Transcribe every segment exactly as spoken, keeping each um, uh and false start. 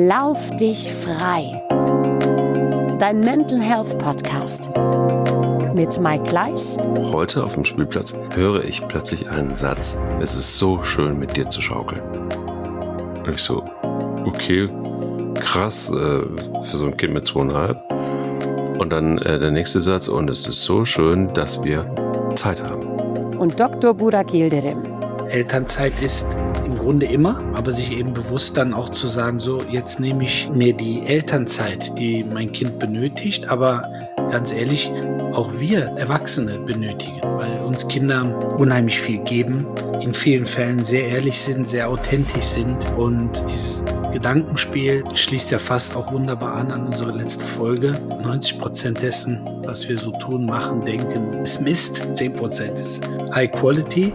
Lauf dich frei. Dein Mental Health Podcast mit Mike Kleiss. Heute auf dem Spielplatz höre ich plötzlich einen Satz: Es ist so schön, mit dir zu schaukeln. Und ich so, okay, krass, äh, für so ein Kind mit zweieinhalb. Und dann äh, der nächste Satz: Und es ist so schön, dass wir Zeit haben. Und Doktor Burak Yildirim. Elternzeit ist im Grunde immer, aber sich eben bewusst dann auch zu sagen, so, jetzt nehme ich mir die Elternzeit, die mein Kind benötigt, aber ganz ehrlich, auch wir Erwachsene benötigen, weil uns Kinder unheimlich viel geben, in vielen Fällen sehr ehrlich sind, sehr authentisch sind, und dieses Gedankenspiel schließt ja fast auch wunderbar an an unsere letzte Folge. neunzig Prozent dessen, was wir so tun, machen, denken, ist Mist, zehn Prozent ist High Quality.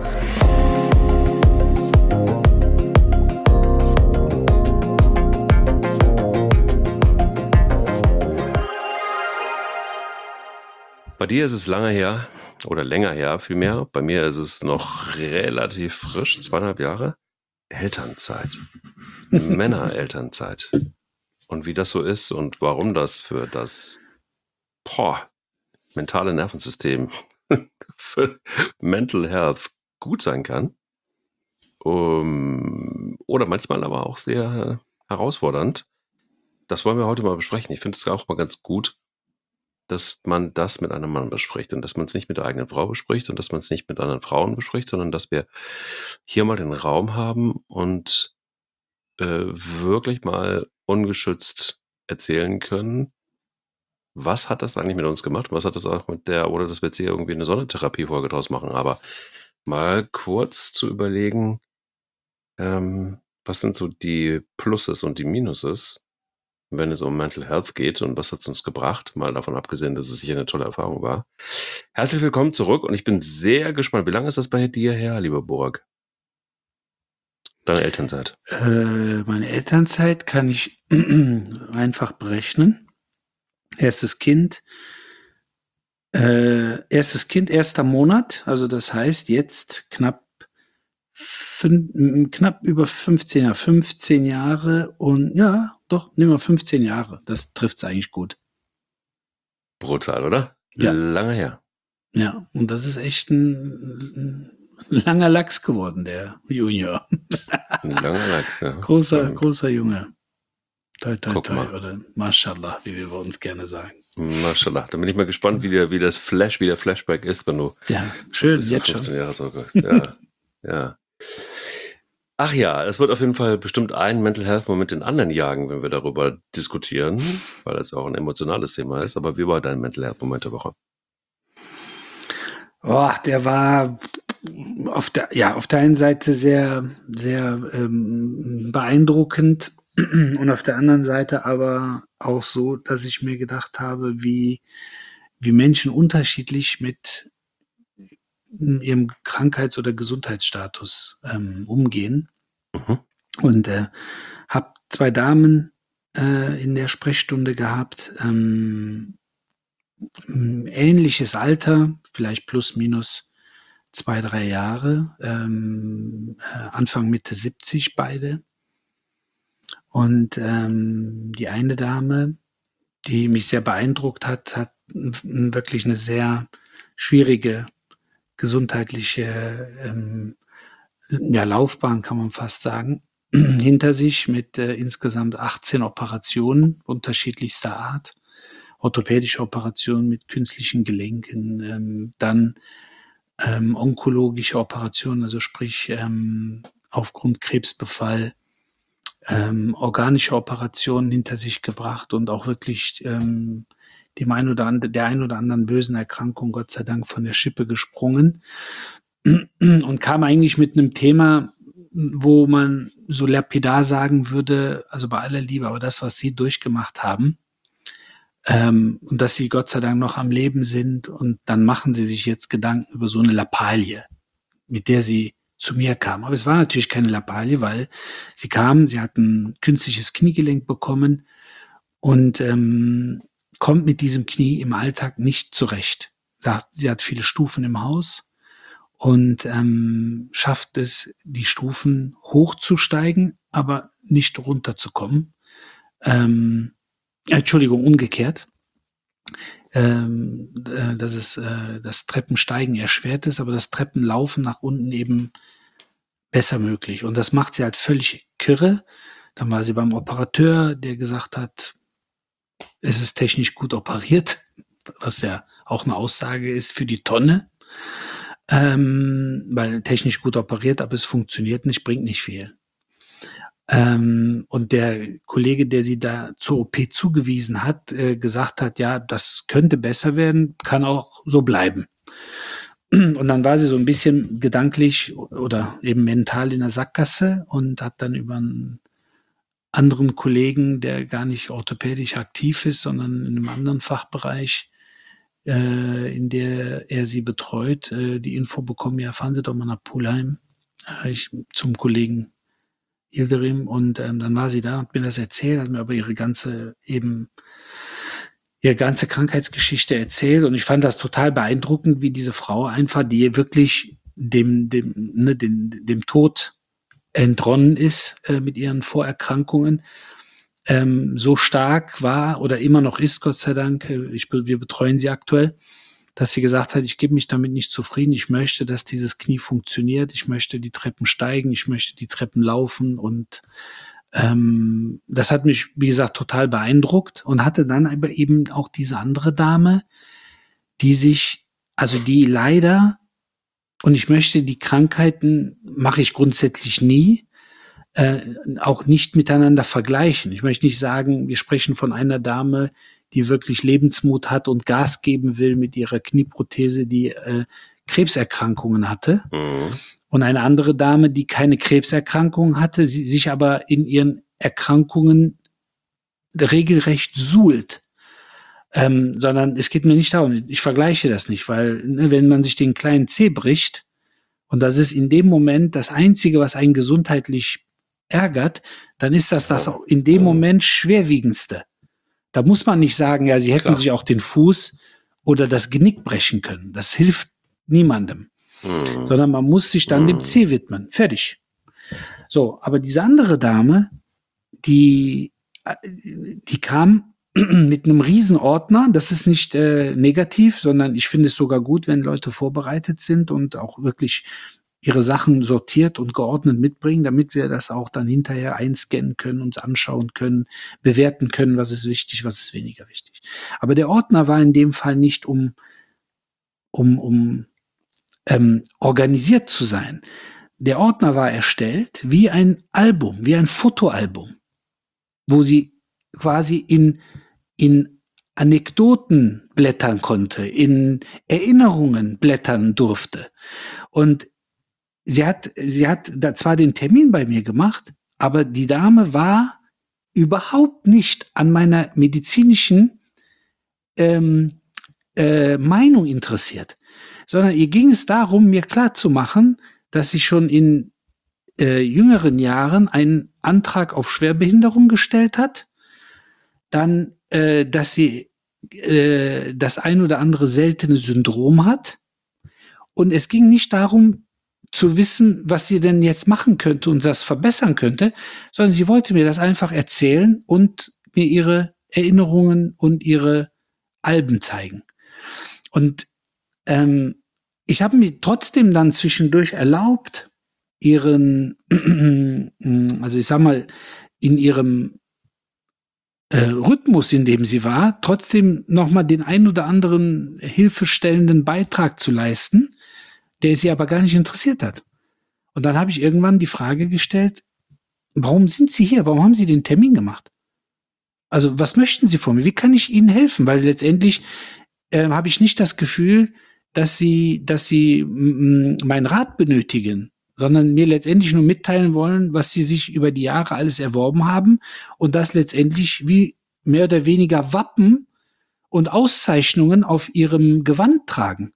Bei dir ist es lange her oder länger her vielmehr. Bei mir ist es noch relativ frisch, zweieinhalb Jahre. Elternzeit. Männerelternzeit. Und wie das so ist und warum das für das boah, mentale Nervensystem, für Mental Health gut sein kann. Um, oder manchmal aber auch sehr herausfordernd. Das wollen wir heute mal besprechen. Ich finde es auch mal ganz gut, dass man das mit einem Mann bespricht und dass man es nicht mit der eigenen Frau bespricht und dass man es nicht mit anderen Frauen bespricht, sondern dass wir hier mal den Raum haben und äh, wirklich mal ungeschützt erzählen können, was hat das eigentlich mit uns gemacht, was hat das auch mit der, oder dass wir jetzt hier irgendwie eine Sonnentherapie-Folge draus machen, aber mal kurz zu überlegen, ähm, was sind so die Pluses und die Minuses, wenn es um Mental Health geht und was hat es uns gebracht, mal davon abgesehen, dass es sicher eine tolle Erfahrung war. Herzlich willkommen zurück und ich bin sehr gespannt. Wie lange ist das bei dir her, lieber Burak? Deine Elternzeit? Äh, meine Elternzeit kann ich einfach berechnen. Erstes Kind, äh, erstes Kind, erster Monat, also das heißt jetzt knapp Fün- knapp über fünfzehn Jahre, fünfzehn Jahre und ja, doch, nehmen wir fünfzehn Jahre. Das trifft es eigentlich gut. Brutal, oder? Ja. Lange her. Ja, und das ist echt ein, ein langer Lachs geworden, der Junior. Ein langer Lachs, ja. Großer, Ähm, großer Junge. Toi, toi, Guck toi, mal. oder Mashallah, wie wir bei uns gerne sagen. Maschallah. Da bin ich mal gespannt, wie, der, wie das Flash, wie der Flashback ist, wenn du Ja, schön, bis zu jetzt fünfzehn schon. Jahre zurückkommst. Ja, ja. Ach ja, es wird auf jeden Fall bestimmt ein Mental Health Moment den anderen jagen, wenn wir darüber diskutieren, weil das auch ein emotionales Thema ist. Aber wie war dein Mental Health Moment der Woche? Oh, der war auf der, ja, auf der einen Seite sehr, sehr ähm, beeindruckend und auf der anderen Seite aber auch so, dass ich mir gedacht habe, wie, wie Menschen unterschiedlich mit ihrem Krankheits- oder Gesundheitsstatus ähm, umgehen. Mhm. Und äh, habe zwei Damen äh, in der Sprechstunde gehabt, ähm, ähnliches Alter, vielleicht plus minus zwei, drei Jahre, ähm, äh, Anfang Mitte siebzig beide. Und ähm, die eine Dame, die mich sehr beeindruckt hat, hat n- wirklich eine sehr schwierige gesundheitliche ähm, ja, Laufbahn, kann man fast sagen, hinter sich mit äh, insgesamt achtzehn Operationen unterschiedlichster Art. Orthopädische Operationen mit künstlichen Gelenken, ähm, dann ähm, onkologische Operationen, also sprich ähm, aufgrund Krebsbefall, ähm, organische Operationen hinter sich gebracht und auch wirklich ähm, dem ein oder and- der ein oder anderen bösen Erkrankung Gott sei Dank von der Schippe gesprungen und kam eigentlich mit einem Thema, wo man so lapidar sagen würde, also bei aller Liebe, aber das, was sie durchgemacht haben, ähm, und dass sie Gott sei Dank noch am Leben sind, und dann machen sie sich jetzt Gedanken über so eine Lappalie, mit der sie zu mir kam. Aber es war natürlich keine Lappalie, weil sie kam, sie hat ein künstliches Kniegelenk bekommen und ähm, kommt mit diesem Knie im Alltag nicht zurecht. Sie hat viele Stufen im Haus und ähm, schafft es, die Stufen hochzusteigen, aber nicht runterzukommen. ähm, Entschuldigung, umgekehrt, ähm, äh, dass es äh, das Treppensteigen erschwert ist, aber das Treppenlaufen nach unten eben besser möglich. Und das macht sie halt völlig kirre. Dann war sie beim Operateur, der gesagt hat, es ist technisch gut operiert, was ja auch eine Aussage ist für die Tonne. Ähm, weil technisch gut operiert, aber es funktioniert nicht, bringt nicht viel. Ähm, und der Kollege, der sie da zur O P zugewiesen hat, äh, gesagt hat, ja, das könnte besser werden, kann auch so bleiben. Und dann war sie so ein bisschen gedanklich oder eben mental in der Sackgasse und hat dann über einen anderen Kollegen, der gar nicht orthopädisch aktiv ist, sondern in einem anderen Fachbereich, äh, in der er sie betreut, äh, die Info bekommen, ja, fahren Sie doch mal nach Pulheim, äh, ich, zum Kollegen Yildirim, und ähm, dann war sie da, hat mir das erzählt, hat mir aber ihre ganze eben ihre ganze Krankheitsgeschichte erzählt, und ich fand das total beeindruckend, wie diese Frau einfach, die wirklich dem dem ne, dem, dem Tod entronnen ist äh, mit ihren Vorerkrankungen, ähm, so stark war oder immer noch ist, Gott sei Dank. Ich, wir betreuen sie aktuell, dass sie gesagt hat, ich gebe mich damit nicht zufrieden, ich möchte, dass dieses Knie funktioniert, ich möchte die Treppen steigen, ich möchte die Treppen laufen, und ähm, das hat mich, wie gesagt, total beeindruckt, und hatte dann aber eben auch diese andere Dame, die sich, also die leider, und ich möchte die Krankheiten, mache ich grundsätzlich nie, äh, auch nicht miteinander vergleichen. Ich möchte nicht sagen, wir sprechen von einer Dame, die wirklich Lebensmut hat und Gas geben will mit ihrer Knieprothese, die äh, Krebserkrankungen hatte. Mhm. Und eine andere Dame, die keine Krebserkrankungen hatte, sie sich aber in ihren Erkrankungen regelrecht suhlt. Ähm, sondern es geht mir nicht darum, ich vergleiche das nicht, weil ne, wenn man sich den kleinen Zeh bricht, und das ist in dem Moment das Einzige, was einen gesundheitlich ärgert, dann ist das das auch in dem Moment schwerwiegendste. Da muss man nicht sagen, ja, sie hätten Klar. sich auch den Fuß oder das Genick brechen können. Das hilft niemandem. Mhm. Sondern man muss sich dann mhm. dem Zeh widmen. Fertig. So, aber diese andere Dame, die, die kam mit einem Riesenordner. Das ist nicht äh, negativ, sondern ich finde es sogar gut, wenn Leute vorbereitet sind und auch wirklich ihre Sachen sortiert und geordnet mitbringen, damit wir das auch dann hinterher einscannen können, uns anschauen können, bewerten können, was ist wichtig, was ist weniger wichtig. Aber der Ordner war in dem Fall nicht, um, um, um ähm, organisiert zu sein. Der Ordner war erstellt wie ein Album, wie ein Fotoalbum, wo sie quasi in, in Anekdoten blättern konnte, in Erinnerungen blättern durfte. Und sie hat, sie hat da zwar den Termin bei mir gemacht, aber die Dame war überhaupt nicht an meiner medizinischen ähm, äh, Meinung interessiert, sondern ihr ging es darum, mir klarzumachen, dass sie schon in äh, jüngeren Jahren einen Antrag auf Schwerbehinderung gestellt hat, dann, äh, dass sie äh, das ein oder andere seltene Syndrom hat, und es ging nicht darum, zu wissen, was sie denn jetzt machen könnte und das verbessern könnte, sondern sie wollte mir das einfach erzählen und mir ihre Erinnerungen und ihre Alben zeigen. Und ähm, ich habe mir trotzdem dann zwischendurch erlaubt, ihren, also ich sag mal, in ihrem äh, Rhythmus, in dem sie war, trotzdem nochmal den ein oder anderen hilfestellenden Beitrag zu leisten, der sie aber gar nicht interessiert hat. Und dann habe ich irgendwann die Frage gestellt, warum sind Sie hier? Warum haben Sie den Termin gemacht? Also was möchten Sie von mir? Wie kann ich Ihnen helfen? Weil letztendlich äh, habe ich nicht das Gefühl, dass Sie, dass Sie m- meinen Rat benötigen, sondern mir letztendlich nur mitteilen wollen, was Sie sich über die Jahre alles erworben haben, und das letztendlich wie mehr oder weniger Wappen und Auszeichnungen auf Ihrem Gewand tragen.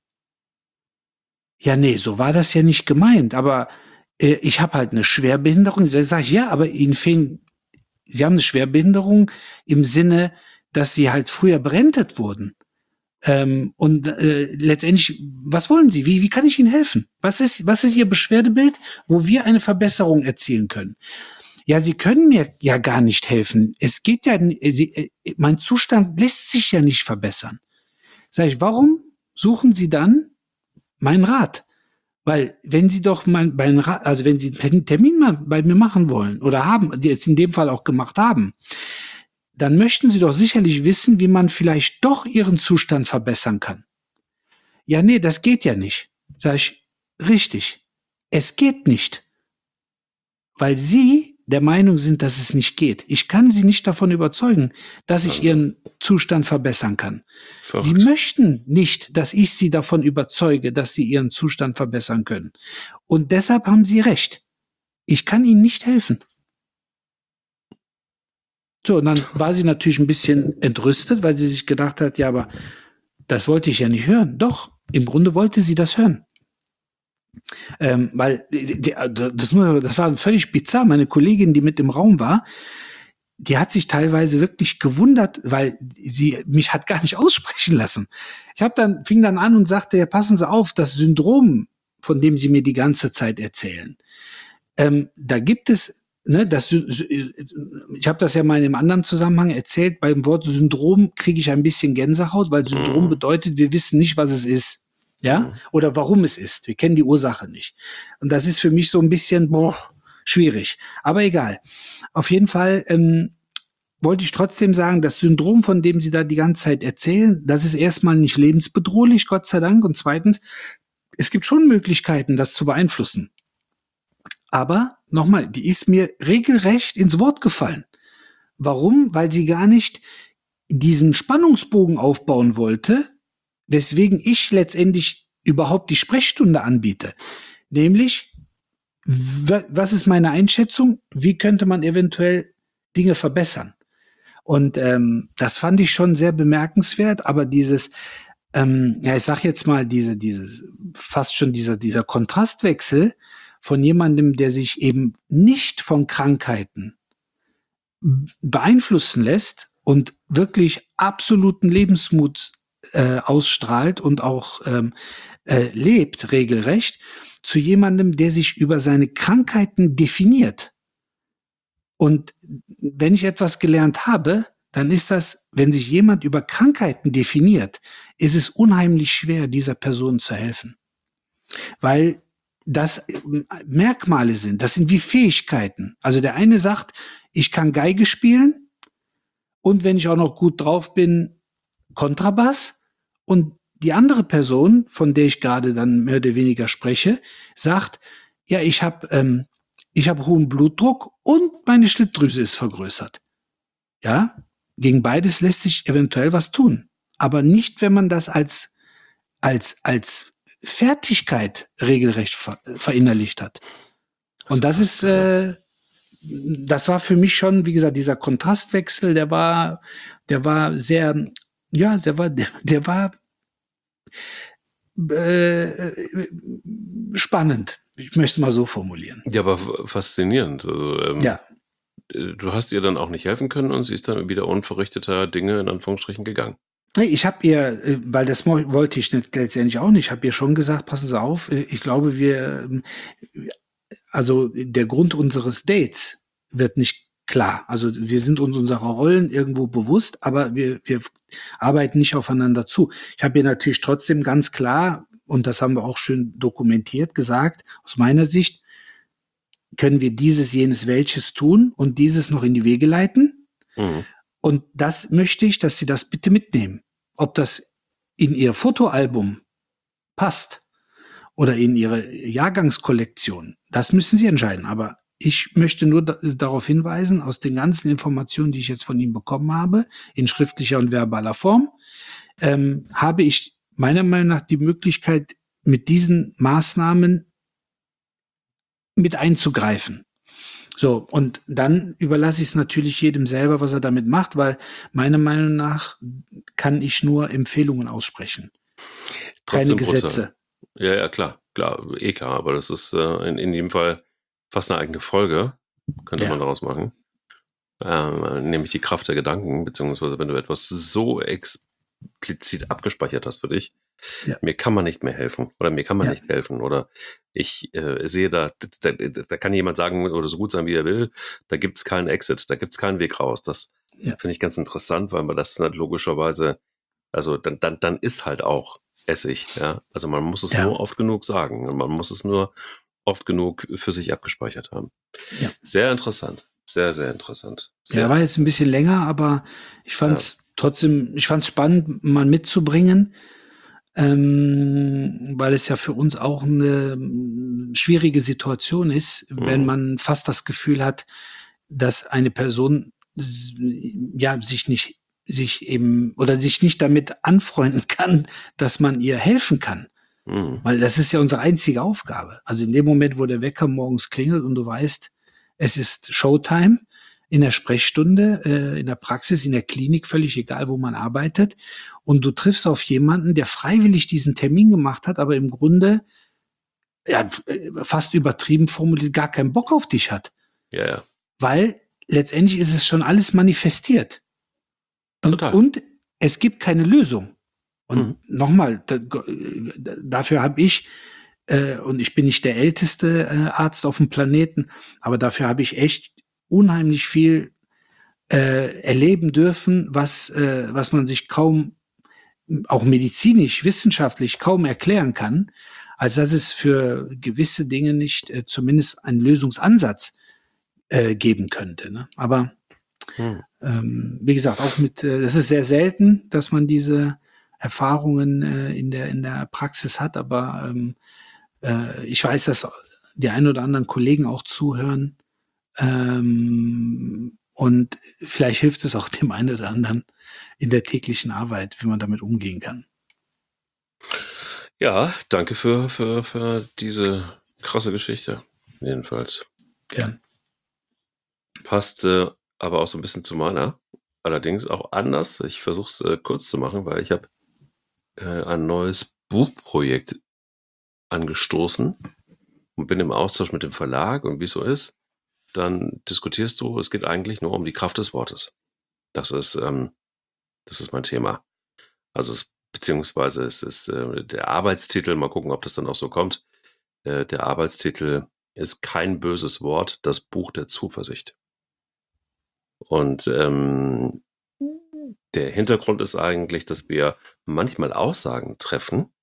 Ja, nee, so war das ja nicht gemeint, aber äh, ich habe halt eine Schwerbehinderung. Da sage ich, ja, aber Ihnen fehlen, Sie haben eine Schwerbehinderung im Sinne, dass Sie halt früher berentet wurden. Ähm, und äh, letztendlich, was wollen Sie? Wie, wie kann ich Ihnen helfen? Was ist, was ist Ihr Beschwerdebild, wo wir eine Verbesserung erzielen können? Ja, Sie können mir ja gar nicht helfen. Es geht ja, Sie, mein Zustand lässt sich ja nicht verbessern. Sag ich, warum suchen Sie dann meinen Rat? Weil wenn Sie doch mein, meinen Rat, also wenn Sie einen Termin mal bei mir machen wollen oder haben, die jetzt in dem Fall auch gemacht haben, dann möchten Sie doch sicherlich wissen, wie man vielleicht doch Ihren Zustand verbessern kann. Ja, nee, das geht ja nicht. Sag ich, richtig. Es geht nicht. Weil Sie der Meinung sind, dass es nicht geht. Ich kann Sie nicht davon überzeugen, dass ich Wahnsinn. Ihren Zustand verbessern kann. Sie Verrückt. möchten nicht, dass ich Sie davon überzeuge, dass Sie Ihren Zustand verbessern können. Und deshalb haben Sie recht. Ich kann Ihnen nicht helfen. So, und dann war sie natürlich ein bisschen entrüstet, weil sie sich gedacht hat, ja, aber das wollte ich ja nicht hören. Doch, im Grunde wollte sie das hören. Ähm, weil die, die, das, nur, das war völlig bizarr. Meine Kollegin, die mit im Raum war, die hat sich teilweise wirklich gewundert, weil sie mich hat gar nicht aussprechen lassen. Ich habe dann fing dann an und sagte, ja, passen Sie auf, das Syndrom, von dem Sie mir die ganze Zeit erzählen, ähm, da gibt es Ne, das, ich habe das ja mal in einem anderen Zusammenhang erzählt, beim Wort Syndrom kriege ich ein bisschen Gänsehaut, weil Syndrom Mhm. bedeutet, wir wissen nicht, was es ist, ja, Mhm. oder warum es ist. Wir kennen die Ursache nicht. Und das ist für mich so ein bisschen boah, schwierig. Aber egal. Auf jeden Fall ähm, wollte ich trotzdem sagen, das Syndrom, von dem Sie da die ganze Zeit erzählen, das ist erstmal nicht lebensbedrohlich, Gott sei Dank. Und zweitens, es gibt schon Möglichkeiten, das zu beeinflussen. Aber nochmal, die ist mir regelrecht ins Wort gefallen. Warum? Weil sie gar nicht diesen Spannungsbogen aufbauen wollte, weswegen ich letztendlich überhaupt die Sprechstunde anbiete. Nämlich, was ist meine Einschätzung? Wie könnte man eventuell Dinge verbessern? Und ähm, das fand ich schon sehr bemerkenswert, aber dieses, ähm, ja, ich sag jetzt mal, diese, dieses, fast schon dieser, dieser Kontrastwechsel von jemandem, der sich eben nicht von Krankheiten beeinflussen lässt und wirklich absoluten Lebensmut äh, ausstrahlt und auch ähm, äh, lebt regelrecht, zu jemandem, der sich über seine Krankheiten definiert. Und wenn ich etwas gelernt habe, dann ist das, wenn sich jemand über Krankheiten definiert, ist es unheimlich schwer, dieser Person zu helfen. Weil das Merkmale sind, das sind wie Fähigkeiten. Also der eine sagt, ich kann Geige spielen und wenn ich auch noch gut drauf bin, Kontrabass. Und die andere Person, von der ich gerade dann mehr oder weniger spreche, sagt, ja, ich habe ähm, ich habe hohen Blutdruck und meine Schilddrüse ist vergrößert. Ja, gegen beides lässt sich eventuell was tun, aber nicht, wenn man das als als als Fertigkeit regelrecht ver verinnerlicht hat. Und das ist, äh, das war für mich schon, wie gesagt, dieser Kontrastwechsel, der war, der war sehr, ja, der war, der, der war äh, spannend. Ich möchte es mal so formulieren. Ja, aber faszinierend. Also, ähm, ja. Du hast ihr dann auch nicht helfen können und sie ist dann wieder unverrichteter Dinge in Anführungsstrichen gegangen. Ich habe ihr, weil das wollte ich nicht, letztendlich auch nicht, ich habe ihr schon gesagt, passen Sie auf, ich glaube, wir, also der Grund unseres Dates wird nicht klar. Also wir sind uns unserer Rollen irgendwo bewusst, aber wir, wir arbeiten nicht aufeinander zu. Ich habe ihr natürlich trotzdem ganz klar, und das haben wir auch schön dokumentiert, gesagt, aus meiner Sicht, können wir dieses, jenes, welches tun und dieses noch in die Wege leiten. Mhm. Und das möchte ich, dass Sie das bitte mitnehmen. Ob das in Ihr Fotoalbum passt oder in Ihre Jahrgangskollektion, das müssen Sie entscheiden. Aber ich möchte nur da, darauf hinweisen, aus den ganzen Informationen, die ich jetzt von Ihnen bekommen habe, in schriftlicher und verbaler Form, ähm, habe ich meiner Meinung nach die Möglichkeit, mit diesen Maßnahmen mit einzugreifen. So, und dann überlasse ich es natürlich jedem selber, was er damit macht, weil meiner Meinung nach kann ich nur Empfehlungen aussprechen. Trotzdem keine Gesetze. Prozent. Ja, ja, klar, klar, eh klar, aber das ist äh, in, in jedem Fall fast eine eigene Folge, könnte Ja. man daraus machen. Ähm, nämlich die Kraft der Gedanken, beziehungsweise wenn du etwas so explizit abgespeichert hast für dich, Ja. mir kann man nicht mehr helfen oder mir kann man Ja. nicht helfen oder ich äh, sehe da, da, da kann jemand sagen oder so gut sein, wie er will, da gibt es keinen Exit, da gibt es keinen Weg raus. Das Ja. finde ich ganz interessant, weil man das dann logischerweise, also dann, dann, dann ist halt auch Essig, ja. Also man muss es Ja. nur oft genug sagen und man muss es nur oft genug für sich abgespeichert haben. Ja. Sehr interessant. Sehr, sehr interessant. Sehr Ja, war jetzt ein bisschen länger, aber ich fand es ja. trotzdem, ich fand es spannend, mal mitzubringen, ähm, weil es ja für uns auch eine schwierige Situation ist, mhm. wenn man fast das Gefühl hat, dass eine Person ja sich nicht sich eben oder sich nicht damit anfreunden kann, dass man ihr helfen kann. Mhm. Weil das ist ja unsere einzige Aufgabe. Also in dem Moment, wo der Wecker morgens klingelt und du weißt, es ist Showtime in der Sprechstunde, äh, in der Praxis, in der Klinik, völlig egal, wo man arbeitet, und du triffst auf jemanden, der freiwillig diesen Termin gemacht hat, aber im Grunde ja, fast übertrieben formuliert gar keinen Bock auf dich hat. Ja, ja. Weil letztendlich ist es schon alles manifestiert. Und, Total. und es gibt keine Lösung. Und mhm. nochmal, da, dafür habe ich, äh, und ich bin nicht der älteste äh, Arzt auf dem Planeten, aber dafür habe ich echt unheimlich viel äh, erleben dürfen, was, äh, was man sich kaum, auch medizinisch, wissenschaftlich kaum erklären kann, als dass es für gewisse Dinge nicht äh, zumindest einen Lösungsansatz äh, geben könnte. Ne? Aber hm. ähm, wie gesagt, auch mit, äh, das ist sehr selten, dass man diese Erfahrungen äh, in der in der Praxis hat, aber ähm, äh, ich weiß, dass die ein oder anderen Kollegen auch zuhören ähm, und vielleicht hilft es auch dem einen oder anderen in der täglichen Arbeit, wie man damit umgehen kann. Ja, danke für, für, für diese krasse Geschichte, jedenfalls. Gern. Passt äh, aber auch so ein bisschen zu meiner, allerdings auch anders. Ich versuche es äh, kurz zu machen, weil ich habe äh, ein neues Buchprojekt angestoßen und bin im Austausch mit dem Verlag, und wie es so ist, dann diskutierst du, es geht eigentlich nur um die Kraft des Wortes. Das ist, ähm, das ist mein Thema. Also es, beziehungsweise es ist äh, der Arbeitstitel, mal gucken, ob das dann auch so kommt. Äh, der Arbeitstitel ist Kein böses Wort, das Buch der Zuversicht. Und ähm, der Hintergrund ist eigentlich, dass wir manchmal Aussagen treffen,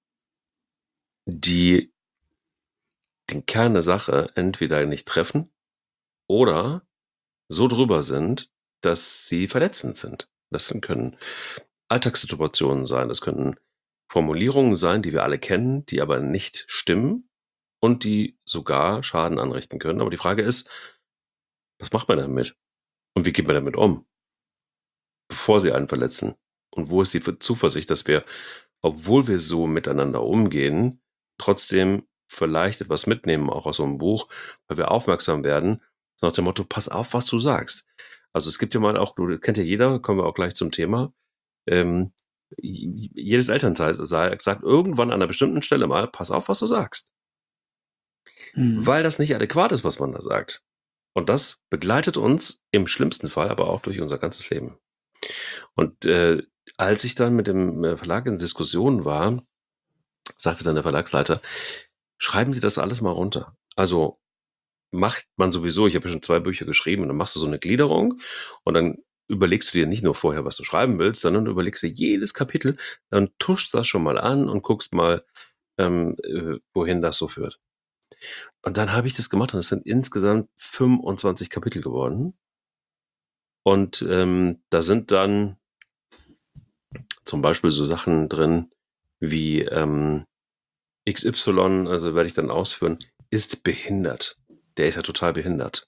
die den Kern der Sache entweder nicht treffen oder so drüber sind, dass sie verletzend sind. Das können Alltagssituationen sein, das können Formulierungen sein, die wir alle kennen, die aber nicht stimmen und die sogar Schaden anrichten können. Aber die Frage ist, was macht man damit? Und wie geht man damit um, bevor sie einen verletzen? Und wo ist die Zuversicht, dass wir, obwohl wir so miteinander umgehen, trotzdem vielleicht etwas mitnehmen, auch aus so einem Buch, weil wir aufmerksam werden, so nach dem Motto, pass auf, was du sagst. Also es gibt ja mal auch, du kennt ja jeder, kommen wir auch gleich zum Thema, ähm, jedes Elternteil sagt irgendwann an einer bestimmten Stelle mal, pass auf, was du sagst. Mhm. Weil das nicht adäquat ist, was man da sagt. Und das begleitet uns im schlimmsten Fall aber auch durch unser ganzes Leben. Und äh, als ich dann mit dem Verlag in Diskussion war, sagte dann der Verlagsleiter, schreiben Sie das alles mal runter. Also macht man sowieso, ich habe ja schon zwei Bücher geschrieben, und dann machst du so eine Gliederung und dann überlegst du dir nicht nur vorher, was du schreiben willst, sondern du überlegst dir jedes Kapitel, dann tuschst das schon mal an und guckst mal, ähm, wohin das so führt. Und dann habe ich das gemacht und es sind insgesamt fünfundzwanzig Kapitel geworden. Und ähm, da sind dann zum Beispiel so Sachen drin wie ähm, X Y, also werde ich dann ausführen, ist behindert. Der ist ja total behindert.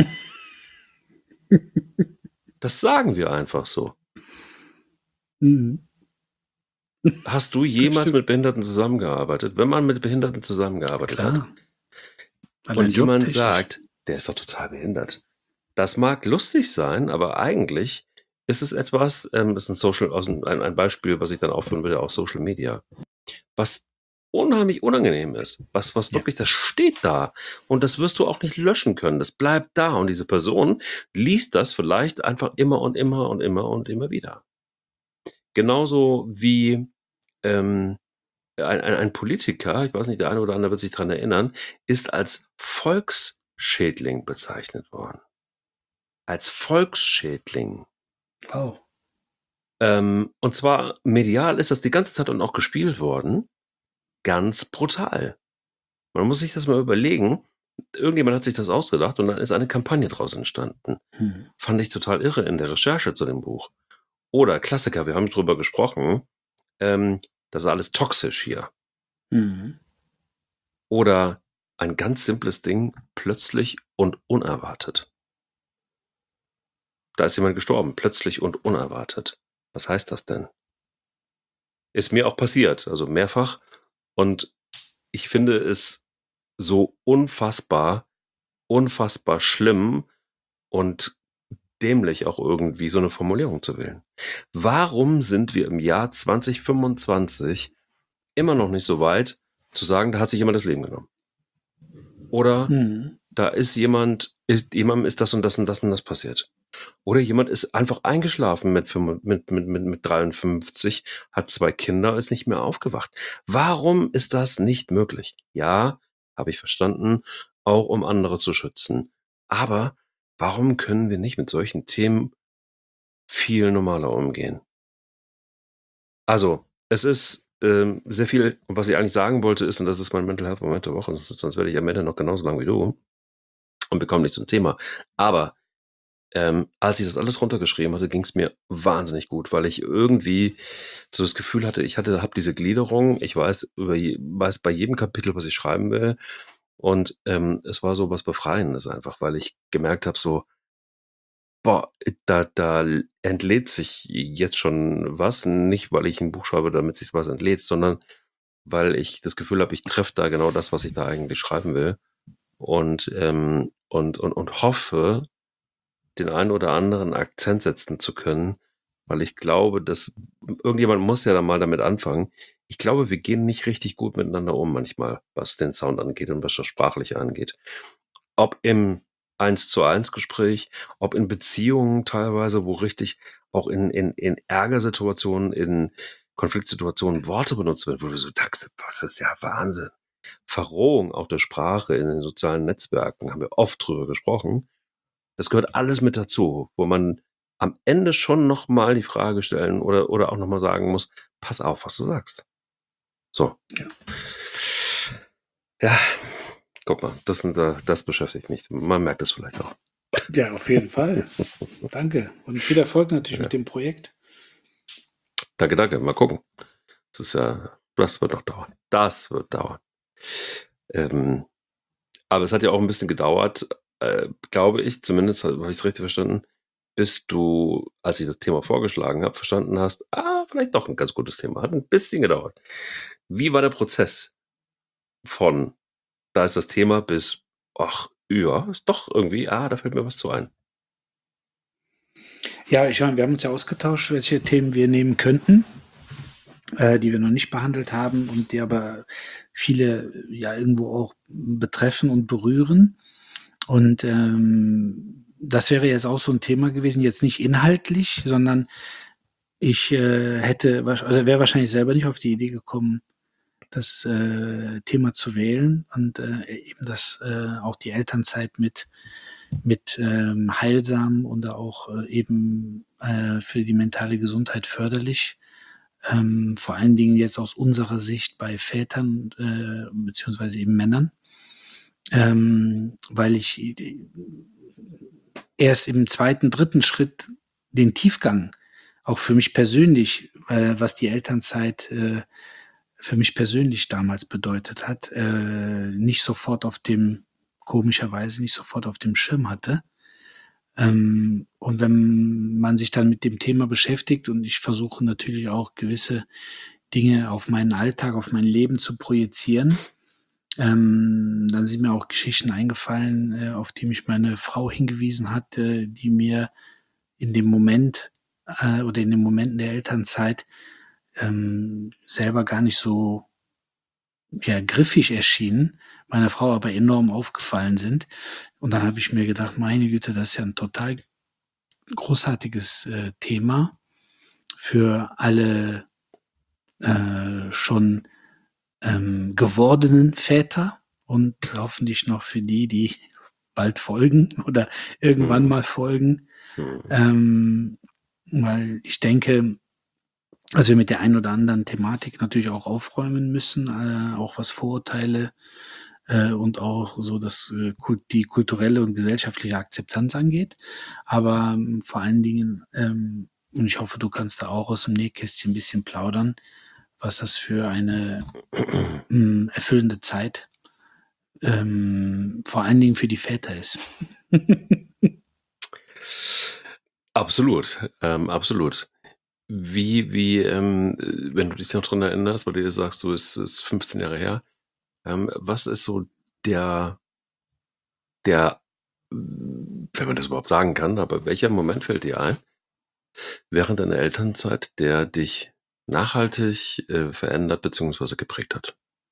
Das sagen wir einfach so. Mhm. Hast du jemals mit Behinderten zusammengearbeitet? Wenn man mit Behinderten zusammengearbeitet Klar. hat und jemand sagt, der ist doch total behindert. Das mag lustig sein, aber eigentlich ist es etwas, ähm, das ist ein, Social, ein, ein Beispiel, was ich dann aufführen würde, aus Social Media, was unheimlich unangenehm ist, was, was wirklich, ja. Das steht da und das wirst du auch nicht löschen können, das bleibt da und diese Person liest das vielleicht einfach immer und immer und immer und immer wieder. Genauso wie ähm, ein, ein, ein Politiker, ich weiß nicht, der eine oder andere wird sich daran erinnern, ist als Volksschädling bezeichnet worden. Als Volksschädling. Wow. Ähm, und zwar medial ist das die ganze Zeit und auch gespielt worden. Ganz brutal. Man muss sich das mal überlegen. Irgendjemand hat sich das ausgedacht und dann ist eine Kampagne draus entstanden. Hm. Fand ich total irre in der Recherche zu dem Buch. Oder Klassiker, wir haben drüber gesprochen, ähm, das ist alles toxisch hier. Hm. Oder ein ganz simples Ding, plötzlich und unerwartet. Da ist jemand gestorben, plötzlich und unerwartet. Was heißt das denn? Ist mir auch passiert, also mehrfach. Und ich finde es so unfassbar, unfassbar schlimm und dämlich auch irgendwie, so eine Formulierung zu wählen. Warum sind wir im Jahr zwanzig fünfundzwanzig immer noch nicht so weit, zu sagen, da hat sich jemand das Leben genommen? Oder Hm. da ist jemand, ist, jemandem ist das und das und das und das passiert. Oder jemand ist einfach eingeschlafen mit, fünf- mit, mit, mit, mit dreiundfünfzig, hat zwei Kinder, ist nicht mehr aufgewacht. Warum ist das nicht möglich? Ja, habe ich verstanden, auch um andere zu schützen. Aber warum können wir nicht mit solchen Themen viel normaler umgehen? Also, es ist ähm, sehr viel, und was ich eigentlich sagen wollte, ist, und das ist mein Mental Health Moment der Woche, sonst, sonst werde ich am Ende noch genauso lang wie du und bekomme nicht zum Thema. Aber ähm, als ich das alles runtergeschrieben hatte, ging es mir wahnsinnig gut, weil ich irgendwie so das Gefühl hatte, ich hatte, habe diese Gliederung, ich weiß, über je, weiß bei jedem Kapitel, was ich schreiben will. Und ähm, es war so was Befreiendes einfach, weil ich gemerkt habe, so, boah, da, da entlädt sich jetzt schon was, nicht weil ich ein Buch schreibe, damit sich was entlädt, sondern weil ich das Gefühl habe, ich treffe da genau das, was ich da eigentlich schreiben will. Und, ähm, und, und, und hoffe, den einen oder anderen Akzent setzen zu können, weil ich glaube, dass irgendjemand muss ja dann mal damit anfangen. Ich glaube, wir gehen nicht richtig gut miteinander um manchmal, was den Sound angeht und was das Sprachliche angeht. Ob im eins zu eins Gespräch, ob in Beziehungen teilweise, wo richtig auch in, in, in Ärgersituationen, in Konfliktsituationen Worte benutzt werden, wo du so sagst, das ist ja Wahnsinn. Verrohung auch der Sprache in den sozialen Netzwerken, haben wir oft drüber gesprochen. Das gehört alles mit dazu, wo man am Ende schon noch mal die Frage stellen oder, oder auch noch mal sagen muss, pass auf, was du sagst. So. Ja. Ja, guck mal, das, sind, äh, das beschäftigt mich. Man merkt es vielleicht auch. Ja, auf jeden Fall. Danke. Und viel Erfolg natürlich Ja. mit dem Projekt. Danke, danke. Mal gucken. Das ist ja, das wird noch dauern. Das wird dauern. Ähm, aber es hat ja auch ein bisschen gedauert, äh, glaube ich, zumindest habe ich es richtig verstanden, bis du, als ich das Thema vorgeschlagen habe, verstanden hast, ah, vielleicht doch ein ganz gutes Thema. Hat ein bisschen gedauert. Wie war der Prozess von, da ist das Thema, bis, ach, ja, ist doch irgendwie, ah, da fällt mir was zu ein. Ja, ich meine, wir haben uns ja ausgetauscht, welche Themen wir nehmen könnten, äh, die wir noch nicht behandelt haben und die aber viele ja irgendwo auch betreffen und berühren. Und ähm, das wäre jetzt auch so ein Thema gewesen, jetzt nicht inhaltlich, sondern ich äh, hätte, wahrsch- also wäre wahrscheinlich selber nicht auf die Idee gekommen, das äh, Thema zu wählen und äh, eben das äh, auch die Elternzeit mit mit ähm, heilsam und auch äh, eben äh, für die mentale Gesundheit förderlich. Ähm, vor allen Dingen jetzt aus unserer Sicht bei Vätern äh, beziehungsweise eben Männern, ähm, weil ich äh, erst im zweiten, dritten Schritt den Tiefgang auch für mich persönlich, äh, was die Elternzeit äh, für mich persönlich damals bedeutet hat, äh, nicht sofort auf dem, komischerweise nicht sofort auf dem Schirm hatte. Ähm, und wenn man sich dann mit dem Thema beschäftigt und ich versuche natürlich auch gewisse Dinge auf meinen Alltag, auf mein Leben zu projizieren, ähm, dann sind mir auch Geschichten eingefallen, äh, auf die mich meine Frau hingewiesen hat, äh, die mir in dem Moment äh, oder in den Momenten der Elternzeit ähm, selber gar nicht so ja, griffig erschienen, meiner Frau aber enorm aufgefallen sind. Und dann habe ich mir gedacht, meine Güte, das ist ja ein total großartiges äh, Thema für alle äh, schon ähm, gewordenen Väter und hoffentlich noch für die, die bald folgen oder irgendwann Mhm. mal folgen. Mhm. Ähm, weil ich denke, dass wir mit der einen oder anderen Thematik natürlich auch aufräumen müssen, äh, auch was Vorurteile äh, und auch so das, äh, Kult die kulturelle und gesellschaftliche Akzeptanz angeht. Aber ähm, vor allen Dingen, ähm, und ich hoffe, du kannst da auch aus dem Nähkästchen ein bisschen plaudern, was das für eine mh, erfüllende Zeit ähm, vor allen Dingen für die Väter ist. Absolut, ähm, absolut. Wie wie, ähm, äh, wenn du dich noch dran erinnerst, weil du ja sagst, du es ist fünfzehn Jahre her, ähm, was ist so der der hm, wenn man das überhaupt sagen kann, aber welcher Moment fällt dir ein während deiner Elternzeit, der dich nachhaltig, äh, verändert beziehungsweise geprägt hat?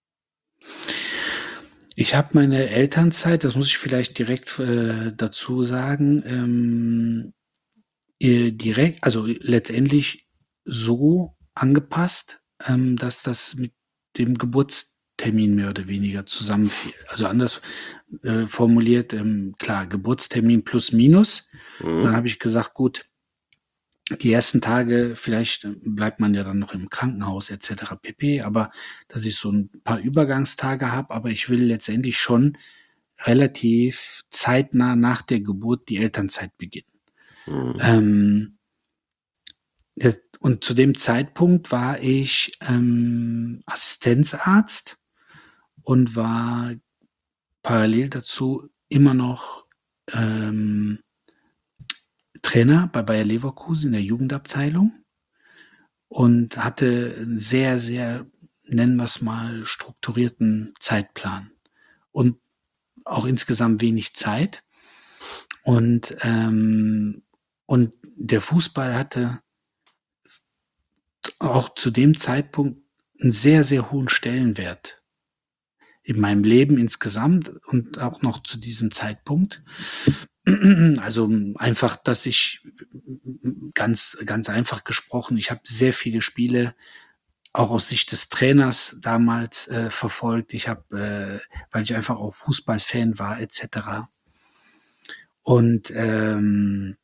Ich habe meine Elternzeit, das muss ich vielleicht direkt, äh, dazu sagen, ähm, äh, direkt also letztendlich so angepasst, ähm, dass das mit dem Geburtstermin mehr oder weniger zusammenfiel. Also anders, äh, formuliert, ähm, klar, Geburtstermin plus minus. Dann Mhm. habe ich gesagt: „Gut, die ersten Tage vielleicht äh, bleibt man ja dann noch im Krankenhaus et cetera pp., aber dass ich so ein paar Übergangstage habe, aber ich will letztendlich schon relativ zeitnah nach der Geburt die Elternzeit beginnen." Mhm. Ähm, das und zu dem Zeitpunkt war ich, ähm, Assistenzarzt und war parallel dazu immer noch, ähm, Trainer bei Bayer Leverkusen in der Jugendabteilung und hatte 'n sehr, sehr, nennen wir's mal, strukturierten Zeitplan und auch insgesamt wenig Zeit. Und, ähm und der Fußball hatte auch zu dem Zeitpunkt 'n sehr, sehr hohen Stellenwert in meinem Leben insgesamt und auch noch zu diesem Zeitpunkt. Also, einfach, dass ich ganz ganz einfach gesprochen, ich habe sehr viele Spiele auch aus Sicht des Trainers damals, äh, verfolgt. Ich habe, äh weil ich einfach auch Fußballfan war et cetera. Und, ähm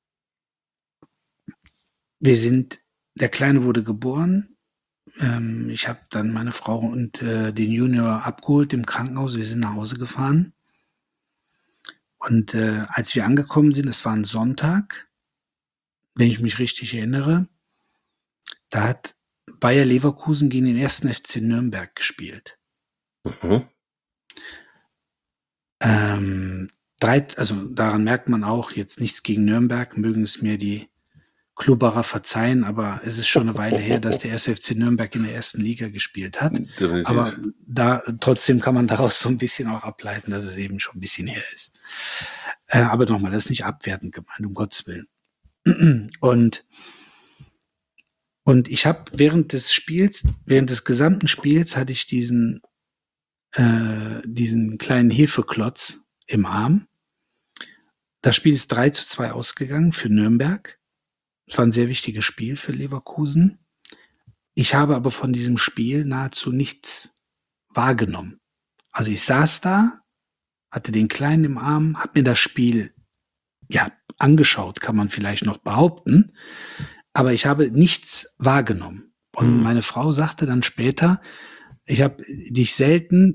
wir sind der Kleine wurde geboren. Ähm, ich habe dann meine Frau und, äh, den Junior abgeholt im Krankenhaus. Wir sind nach Hause gefahren. Und, äh, als wir angekommen sind, es war 'n Sonntag, wenn ich mich richtig erinnere, da hat Bayer Leverkusen gegen den ersten F C Nürnberg gespielt. Mhm. Ähm, drei also, daran merkt man auch jetzt nichts gegen Nürnberg, mögen es mir die Klubberer verzeihen, aber es ist schon 'ne Weile her, dass der erste F C Nürnberg in der ersten Liga gespielt hat. Aber Definitiv. da trotzdem kann man daraus so 'n bisschen auch ableiten, dass es eben schon 'n bisschen her ist. Äh, aber noch mal, das ist nicht abwertend gemeint, um Gottes Willen. Und und ich habe während des Spiels während des gesamten Spiels hatte ich diesen äh, diesen kleinen Hefeklotz im Arm. Das Spiel ist drei zu zwei ausgegangen für Nürnberg. Es war 'n sehr wichtiges Spiel für Leverkusen. Ich habe aber von diesem Spiel nahezu nichts wahrgenommen. Also, ich saß da, hatte den Kleinen im Arm, habe mir das Spiel, ja, angeschaut, kann man vielleicht noch behaupten, aber ich habe nichts wahrgenommen. Und Mhm. meine Frau sagte dann später: „Ich habe dich selten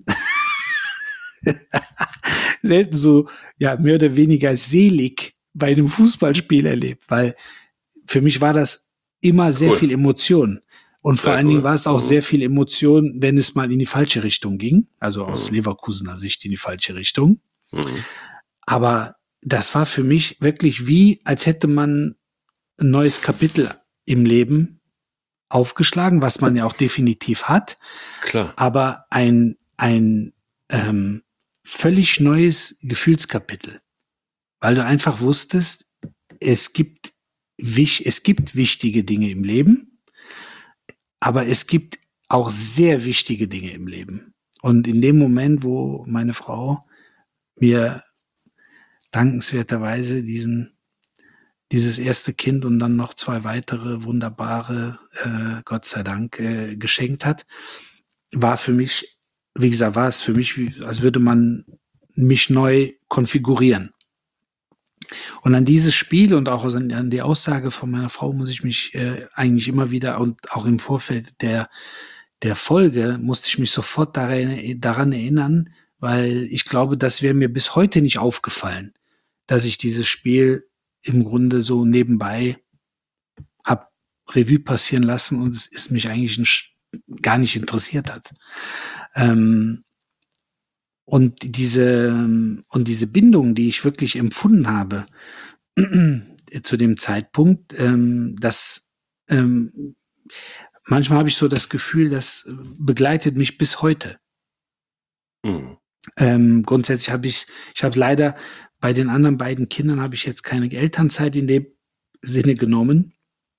selten so, ja, mehr oder weniger selig bei 'nem Fußballspiel erlebt", weil für mich war das immer sehr Cool. viel Emotion. Und vor Sehr allen Dingen cool. war es auch Mhm. sehr viel Emotion, wenn es mal in die falsche Richtung ging, also aus Mhm. Leverkusener Sicht in die falsche Richtung. Mhm. Aber das war für mich wirklich wie, als hätte man 'n neues Kapitel im Leben aufgeschlagen, was man ja auch definitiv hat, Klar. aber ein ein, ähm, völlig neues Gefühlskapitel, weil du einfach wusstest, es gibt wich es gibt wichtige Dinge im Leben, aber es gibt auch sehr wichtige Dinge im Leben. Und in dem Moment, wo meine Frau mir dankenswerterweise diesen dieses erste Kind und dann noch zwei weitere wunderbare, äh, Gott sei Dank, äh, geschenkt hat, war für mich, wie gesagt, war es für mich, wie, als würde man mich neu konfigurieren. Und an dieses Spiel und auch an, an die Aussage von meiner Frau muss ich mich äh, eigentlich immer wieder und auch im Vorfeld der, der Folge musste ich mich sofort daran, daran erinnern, weil ich glaube, das wäre mir bis heute nicht aufgefallen, dass ich dieses Spiel im Grunde so nebenbei hab Revue passieren lassen und es ist mich eigentlich ein, gar nicht interessiert hat. Ähm, und diese und diese Bindung, die ich wirklich empfunden habe zu dem Zeitpunkt, ähm, das ähm, manchmal habe ich so das Gefühl, das begleitet mich bis heute. Mhm. Ähm, grundsätzlich habe ich, ich habe leider bei den anderen beiden Kindern habe ich jetzt keine Elternzeit in dem Sinne genommen,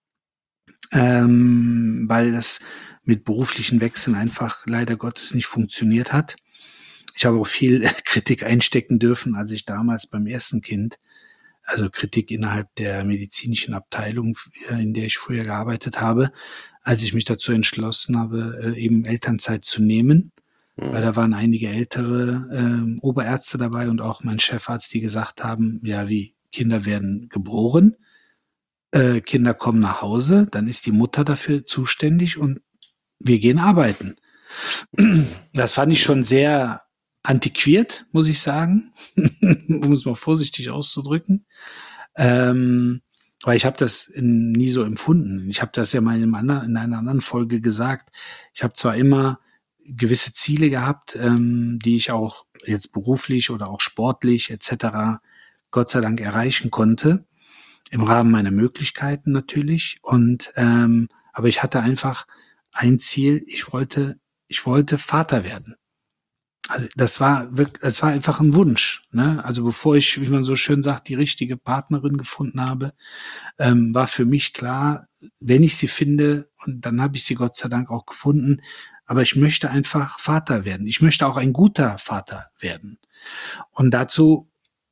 ähm, weil das mit beruflichen Wechseln einfach leider Gottes nicht funktioniert hat. Ich habe auch viel Kritik einstecken dürfen, als ich damals beim ersten Kind, also Kritik innerhalb der medizinischen Abteilung, in der ich früher gearbeitet habe, als ich mich dazu entschlossen habe, eben Elternzeit zu nehmen. Mhm. Weil da waren einige ältere ähm, Oberärzte dabei und auch mein Chefarzt, die gesagt haben, ja, wie, Kinder werden geboren, äh, Kinder kommen nach Hause, dann ist die Mutter dafür zuständig und wir gehen arbeiten. Das fand ich schon sehr antiquiert, muss ich sagen, um es mal vorsichtig auszudrücken. Ähm, weil ich habe das in, nie so empfunden. Ich habe das ja mal in, einem anderen, in einer anderen Folge gesagt. Ich habe zwar immer gewisse Ziele gehabt, ähm, die ich auch jetzt beruflich oder auch sportlich et cetera Gott sei Dank erreichen konnte, im Rahmen meiner Möglichkeiten natürlich. Und ähm, aber ich hatte einfach ein Ziel. Ich wollte, ich wollte Vater werden. Also das war wirklich, das war einfach ein Wunsch. Ne? Also bevor ich, wie man so schön sagt, die richtige Partnerin gefunden habe, ähm, war für mich klar, wenn ich sie finde, und dann habe ich sie Gott sei Dank auch gefunden, aber ich möchte einfach Vater werden. Ich möchte auch ein guter Vater werden. Und dazu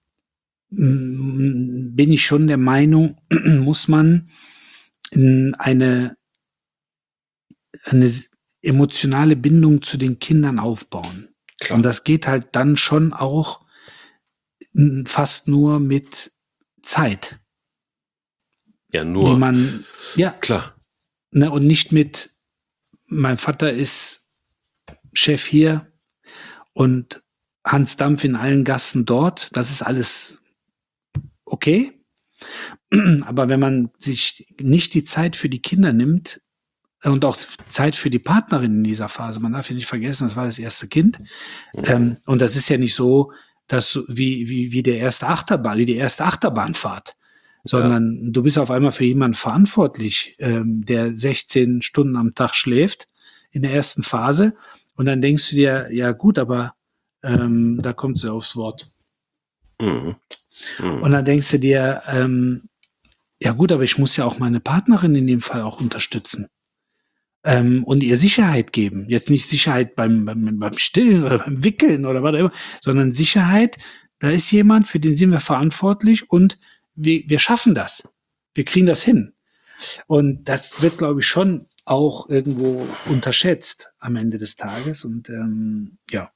mm, bin ich schon der Meinung, muss man eine, eine emotionale Bindung zu den Kindern aufbauen. Klar. Und das geht halt dann schon auch fast nur mit Zeit. Ja, nur. Die man, ja, Klar. Ne, und nicht mit, mein Vater ist Chef hier und Hans Dampf in allen Gassen dort. Das ist alles okay. Aber wenn man sich nicht die Zeit für die Kinder nimmt und auch Zeit für die Partnerin in dieser Phase, man darf ja nicht vergessen, das war das erste Kind. Mhm. Ähm, und das ist ja nicht so, dass wie, wie, wie der erste Achterbahn, wie die erste Achterbahnfahrt. Sondern ja. Du bist auf einmal für jemanden verantwortlich, ähm, der sechzehn Stunden am Tag schläft in der ersten Phase. Und dann denkst du dir, ja gut, aber ähm, da kommt sie aufs Wort. Mhm. Mhm. Und dann denkst du dir, ähm, ja gut, aber ich muss ja auch meine Partnerin in dem Fall auch unterstützen. Ähm, und ihr Sicherheit geben. Jetzt nicht Sicherheit beim, beim, beim Stillen oder beim Wickeln oder was auch immer, sondern Sicherheit, da ist jemand, für den sind wir verantwortlich und Wir, wir schaffen das. Wir kriegen das hin. Und das wird, glaube ich, schon auch irgendwo unterschätzt am Ende des Tages. Und ähm, ja.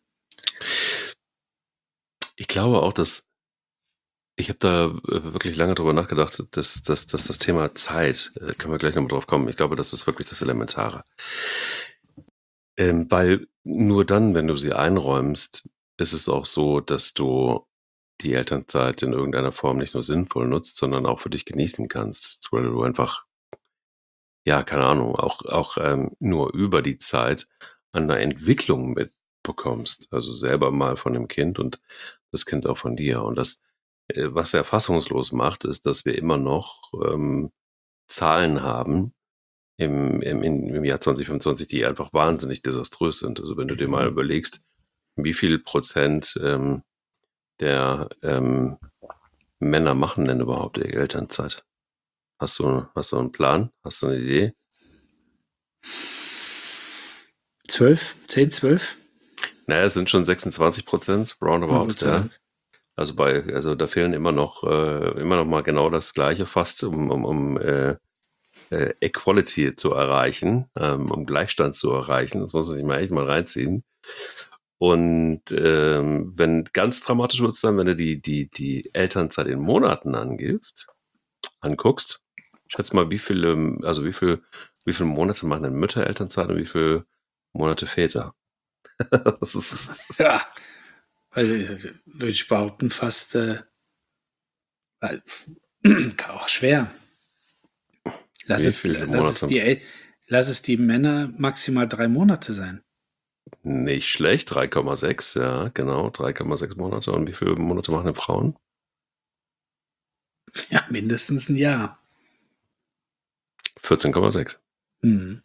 Ich glaube auch, dass ich habe da wirklich lange drüber nachgedacht, dass, dass, dass das Thema Zeit, äh, können wir gleich nochmal drauf kommen, ich glaube, das ist wirklich das Elementare. Ähm, weil nur dann, wenn du sie einräumst, ist es auch so, dass du die Elternzeit in irgendeiner Form nicht nur sinnvoll nutzt, sondern auch für dich genießen kannst, weil du einfach, ja, keine Ahnung, auch, auch ähm, nur über die Zeit an der Entwicklung mitbekommst. Also selber mal von dem Kind und das Kind auch von dir. Und das, äh, was er fassungslos macht, ist, dass wir immer noch ähm, Zahlen haben im, im, im Jahr zwanzig fünfundzwanzig, die einfach wahnsinnig desaströs sind. Also wenn du dir mal überlegst, wie viel Prozent ähm, der ähm, Männer machen denn überhaupt ihre Elternzeit? Hast du, hast du einen Plan? Hast du eine Idee? Zwölf? Zehn, zwölf? Naja, es sind schon sechsundzwanzig Prozent, roundabout, oh, ja. Also bei, also da fehlen immer noch, äh, immer noch mal genau das Gleiche fast, um, um, um äh, äh, Equality zu erreichen, ähm, um Gleichstand zu erreichen. Das muss man sich mal echt mal reinziehen. Und ähm, wenn ganz dramatisch wird es dann, wenn du die, die, die Elternzeit in Monaten angibst, anguckst, schätz mal, wie viele, also wie viel, wie viele Monate machen denn Mütter Elternzeit und wie viele Monate Väter? Das ist, das ist, Ja, also würde ich behaupten, fast äh, weil- auch schwer. Lass wie es, viele lass, es Monate? die, El- lass es die Männer maximal drei Monate sein. Nicht schlecht, drei Komma sechs, ja, genau, drei Komma sechs Monate. Und wie viele Monate machen denn Frauen? Ja, mindestens ein Jahr. vierzehn Komma sechs. Hm.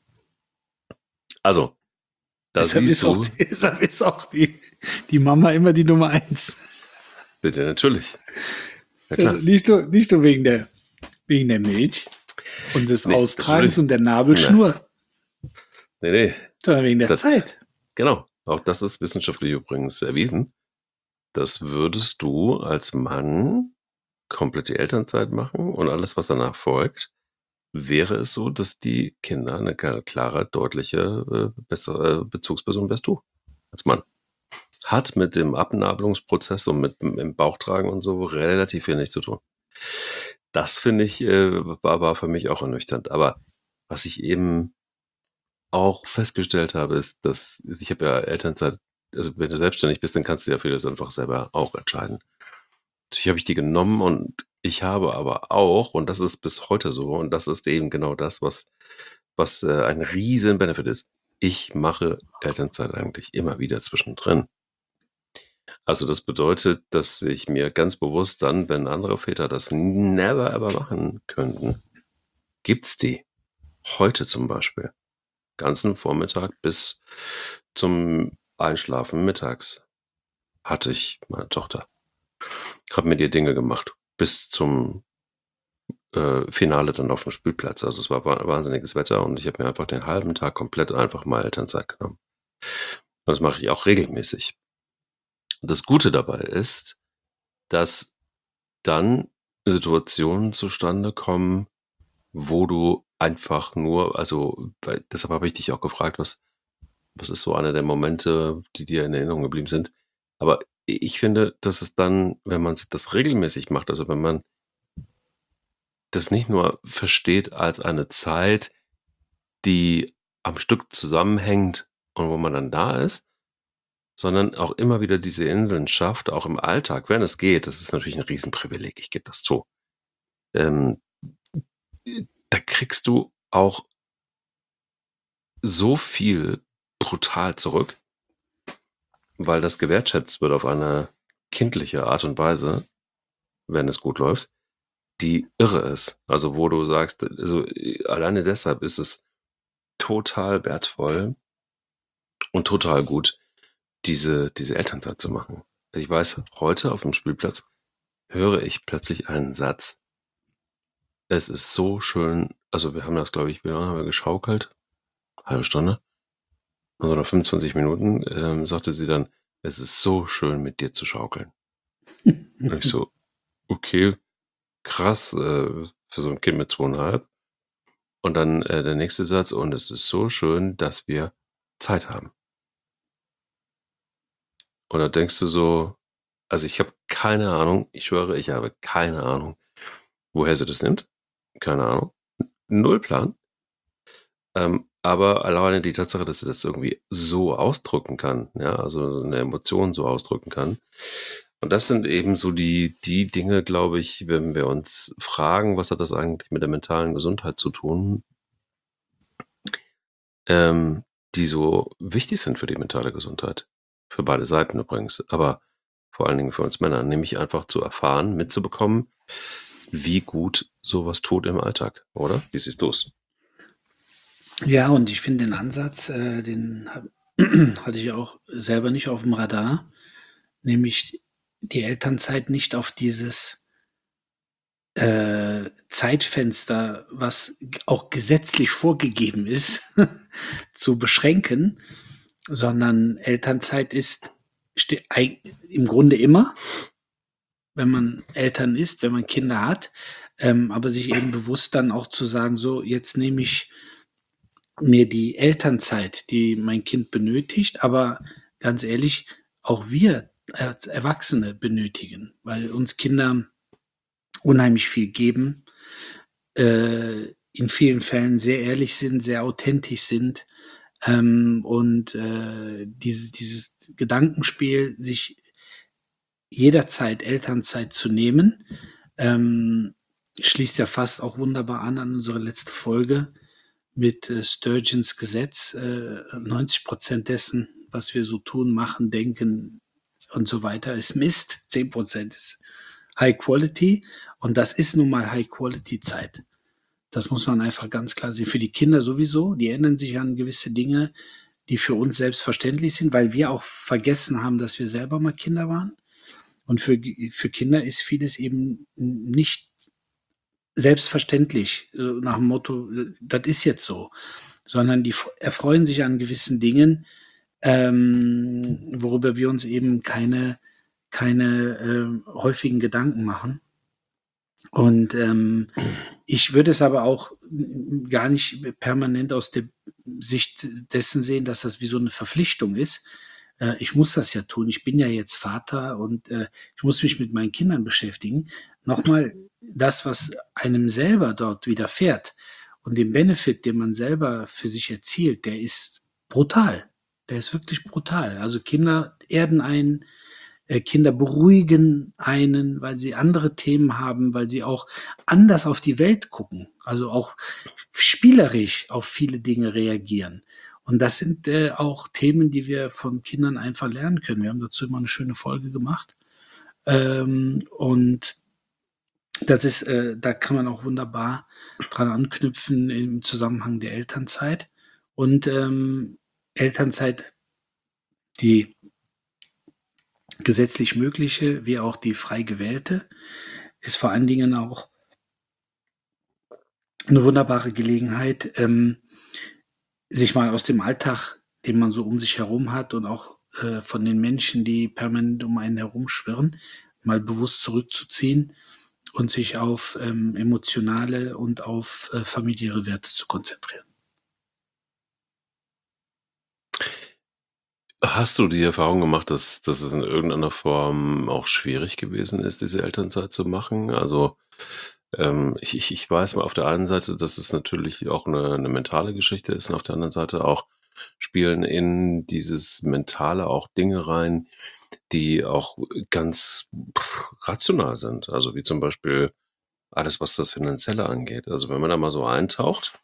Also, da Deshalb siehst ist auch, du, deshalb ist auch die, die Mama immer die Nummer eins. bitte, natürlich. Ja, Also klar. nicht nur, nicht nur wegen der, wegen der Milch und des Nee, Austragens natürlich. und der Nabelschnur, Nee, nee, sondern wegen der das, Zeit. genau. Auch das ist wissenschaftlich übrigens erwiesen. Das würdest du als Mann komplett die Elternzeit machen und alles, was danach folgt, wäre es so, dass die Kinder eine klare, deutliche, äh, bessere Bezugsperson wärst du als Mann. Hat mit dem Abnabelungsprozess und mit dem Bauchtragen und so relativ wenig zu tun. Das finde ich, äh, war, war für mich auch ernüchternd. Aber was ich eben auch festgestellt habe, ist, dass ich habe ja Elternzeit, also wenn du selbstständig bist, dann kannst du ja vieles einfach selber auch entscheiden. Natürlich habe ich die genommen und ich habe aber auch, und das ist bis heute so, und das ist eben genau das, was, was äh, ein riesen Benefit ist. Ich mache Elternzeit eigentlich immer wieder zwischendrin. Also das bedeutet, dass ich mir ganz bewusst dann, wenn andere Väter das never ever machen könnten, gibt's die. Heute zum Beispiel. Ganzen Vormittag bis zum Einschlafen mittags hatte ich meine Tochter. Hab mit ihr Dinge gemacht. Bis zum äh, Finale dann auf dem Spielplatz. Also es war wa- wahnsinniges Wetter und ich habe mir einfach den halben Tag komplett einfach mal Elternzeit genommen. Und das mache ich auch regelmäßig. Und das Gute dabei ist, dass dann Situationen zustande kommen, wo du einfach nur, also weil, deshalb habe ich dich auch gefragt, was, was ist so einer der Momente, die dir in Erinnerung geblieben sind. Aber ich finde, dass es dann, wenn man das regelmäßig macht, also wenn man das nicht nur versteht als eine Zeit, die am Stück zusammenhängt und wo man dann da ist, sondern auch immer wieder diese Inseln schafft, auch im Alltag, wenn es geht. Das ist natürlich ein Riesenprivileg, ich gebe das zu. Ähm, da kriegst du auch so viel brutal zurück, weil das gewertschätzt wird auf eine kindliche Art und Weise, wenn es gut läuft, die irre ist. Also wo du sagst, also alleine deshalb ist es total wertvoll und total gut, diese, diese Elternzeit zu machen. Ich weiß, heute auf dem Spielplatz höre ich plötzlich einen Satz. Es ist so schön, also wir haben das, glaube ich, wie lange haben wir geschaukelt? Halbe Stunde? Also nach fünfundzwanzig Minuten ähm, sagte sie dann, es ist so schön, mit dir zu schaukeln. Und ich so, okay, krass, äh, für so ein Kind mit zweieinhalb. Und dann äh, der nächste Satz, und es ist so schön, dass wir Zeit haben. Und da denkst du so, also ich habe keine Ahnung, ich schwöre, ich habe keine Ahnung, woher sie das nimmt. Keine Ahnung. Null Plan. Ähm, aber alleine die Tatsache, dass sie das irgendwie so ausdrücken kann, ja, also eine Emotion so ausdrücken kann. Und das sind eben so die, die Dinge, glaube ich, wenn wir uns fragen, was hat das eigentlich mit der mentalen Gesundheit zu tun, ähm, die so wichtig sind für die mentale Gesundheit. Für beide Seiten übrigens, aber vor allen Dingen für uns Männer, nämlich einfach zu erfahren, mitzubekommen, wie gut sowas tut im Alltag, oder? Wie siehst du es? Ja, und ich finde den Ansatz, äh, den hab, hatte ich auch selber nicht auf dem Radar, nämlich die Elternzeit nicht auf dieses äh, Zeitfenster, was g- auch gesetzlich vorgegeben ist, zu beschränken, sondern Elternzeit ist ste- eig- im Grunde immer, wenn man Eltern ist, wenn man Kinder hat. ähm, aber sich eben bewusst dann auch zu sagen, so, jetzt nehme ich mir die Elternzeit, die mein Kind benötigt, aber ganz ehrlich, auch wir als Erwachsene benötigen, weil uns Kinder unheimlich viel geben, äh, in vielen Fällen sehr ehrlich sind, sehr authentisch sind, ähm, und äh, diese, dieses Gedankenspiel, sich jederzeit Elternzeit zu nehmen, ähm, schließt ja fast auch wunderbar an an unsere letzte Folge mit äh, Sturgeons Gesetz. Äh, neunzig Prozent dessen, was wir so tun, machen, denken und so weiter, ist Mist. zehn Prozent ist High Quality. Und das ist nun mal High Quality Zeit. Das muss man einfach ganz klar sehen. Für die Kinder sowieso, die erinnern sich an gewisse Dinge, die für uns selbstverständlich sind, weil wir auch vergessen haben, dass wir selber mal Kinder waren. Und für, für Kinder ist vieles eben nicht selbstverständlich, äh, nach dem Motto, äh, das ist jetzt so, sondern die f- erfreuen sich an gewissen Dingen, ähm, worüber wir uns eben keine, keine äh, häufigen Gedanken machen. Und ähm, ich würde es aber auch mm, gar nicht permanent aus der Sicht dessen sehen, dass das wie so eine Verpflichtung ist. Äh, ich muss das ja tun. Ich bin ja jetzt Vater und äh, ich muss mich mit meinen Kindern beschäftigen. Nochmal, das, was einem selber dort widerfährt und den Benefit, den man selber für sich erzielt, der ist brutal. Der ist wirklich brutal. Also Kinder erden einen, äh, Kinder beruhigen einen, weil sie andere Themen haben, weil sie auch anders auf die Welt gucken, also auch spielerisch auf viele Dinge reagieren. Und das sind äh, auch Themen, die wir von Kindern einfach lernen können. Wir haben dazu immer eine schöne Folge gemacht. Ähm, und das ist, äh, da kann man auch wunderbar dran anknüpfen im Zusammenhang der Elternzeit. Und ähm, Elternzeit, die gesetzlich mögliche wie auch die frei gewählte, ist vor allen Dingen auch eine wunderbare Gelegenheit, ähm, sich mal aus dem Alltag, den man so um sich herum hat und auch äh, von den Menschen, die permanent um einen herumschwirren, mal bewusst zurückzuziehen und sich auf ähm, emotionale und auf äh, familiäre Werte zu konzentrieren. Hast du die Erfahrung gemacht, dass, dass es in irgendeiner Form auch schwierig gewesen ist, diese Elternzeit zu machen? Also ähm, ich, ich ich weiß mal auf der einen Seite, dass es natürlich auch eine, eine mentale Geschichte ist und auf der anderen Seite auch spielen in dieses Mentale auch Dinge rein, die auch ganz pff, rational sind. Also wie zum Beispiel alles, was das Finanzielle angeht. Also wenn man da mal so eintaucht,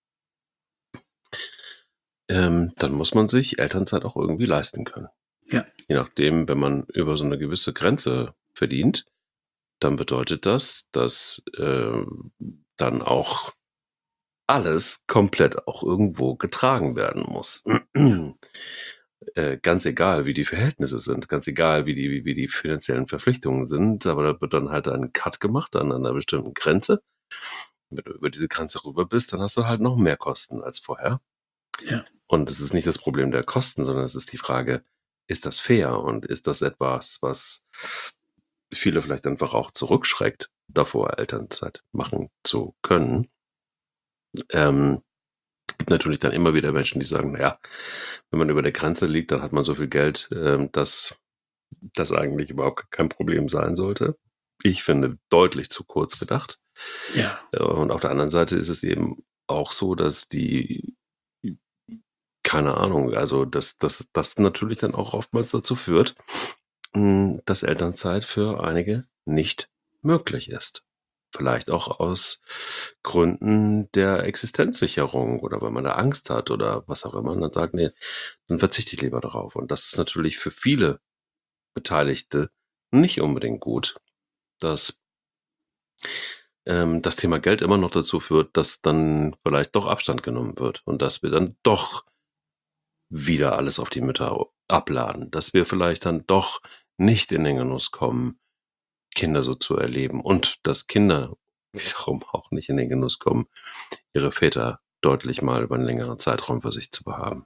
ähm, dann muss man sich Elternzeit auch irgendwie leisten können. Ja, Je nachdem, wenn man über so eine gewisse Grenze verdient, dann bedeutet das, dass äh, dann auch alles komplett auch irgendwo getragen werden muss. äh, ganz egal, wie die Verhältnisse sind, ganz egal, wie die, wie die finanziellen Verpflichtungen sind, aber da wird dann halt ein Cut gemacht an einer bestimmten Grenze. Wenn du über diese Grenze rüber bist, dann hast du halt noch mehr Kosten als vorher. ja, Und es ist nicht das Problem der Kosten, sondern es ist die Frage, ist das fair und ist das etwas, was viele vielleicht einfach auch zurückschreckt, davor Elternzeit machen zu können. Ähm, gibt natürlich dann immer wieder Menschen, die sagen, naja, wenn man über der Grenze liegt, dann hat man so viel Geld, ähm, dass das eigentlich überhaupt kein Problem sein sollte. Ich finde, deutlich zu kurz gedacht. ja, Äh, Und auf der anderen Seite ist es eben auch so, dass die, keine Ahnung, also dass das das natürlich dann auch oftmals dazu führt, mh, dass Elternzeit für einige nicht möglich ist. Vielleicht auch aus Gründen der Existenzsicherung oder weil man da Angst hat oder was auch immer und dann sagt, nee, dann verzichte ich lieber darauf. Und das ist natürlich für viele Beteiligte nicht unbedingt gut, dass ähm, das Thema Geld immer noch dazu führt, dass dann vielleicht doch Abstand genommen wird und dass wir dann doch wieder alles auf die Mütter abladen, dass wir vielleicht dann doch nicht in den Genuss kommen, Kinder so zu erleben und dass Kinder wiederum auch nicht in den Genuss kommen, ihre Väter deutlich mal über einen längeren Zeitraum für sich zu behaben.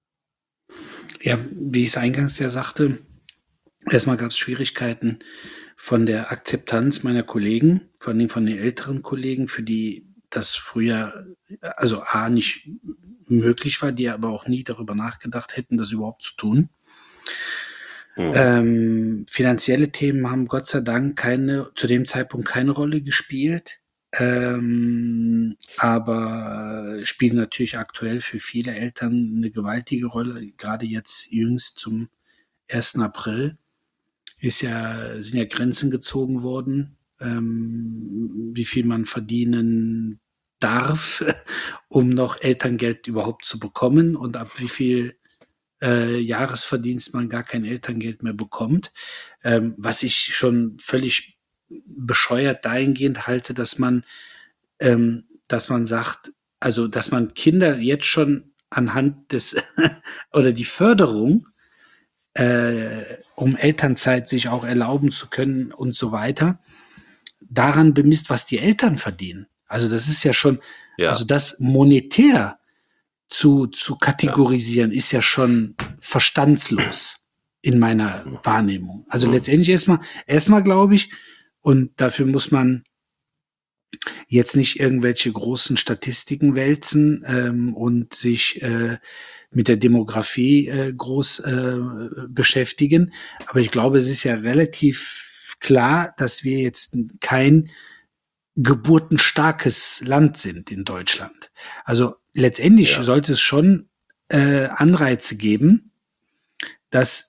ja, wie ich es eingangs ja sagte, erstmal gab es Schwierigkeiten von der Akzeptanz meiner Kollegen, von den, von den älteren Kollegen, für die das früher, also A, nicht möglich war, die aber auch nie darüber nachgedacht hätten, das überhaupt zu tun. Mhm. Ähm, finanzielle Themen haben Gott sei Dank keine, zu dem Zeitpunkt keine Rolle gespielt, ähm, aber spielen natürlich aktuell für viele Eltern eine gewaltige Rolle, gerade jetzt jüngst zum ersten April. Ist ja, sind ja Grenzen gezogen worden, ähm, wie viel man verdienen darf, um noch Elterngeld überhaupt zu bekommen und ab wie viel äh, Jahresverdienst man gar kein Elterngeld mehr bekommt, ähm, was ich schon völlig bescheuert dahingehend halte, dass man, ähm, dass man sagt, also dass man Kinder jetzt schon anhand des oder die Förderung Äh, um Elternzeit sich auch erlauben zu können und so weiter, daran bemisst, was die Eltern verdienen. Also das ist ja schon, ja. also das monetär zu, zu kategorisieren, ja. ist ja schon verstandslos in meiner Wahrnehmung. Also mhm. letztendlich erstmal, erstmal glaube ich, und dafür muss man jetzt nicht irgendwelche großen Statistiken wälzen ähm, und sich äh, mit der Demografie äh, groß äh, beschäftigen. Aber ich glaube, es ist ja relativ klar, dass wir jetzt kein geburtenstarkes Land sind in Deutschland. Also letztendlich ja. sollte es schon äh, Anreize geben, dass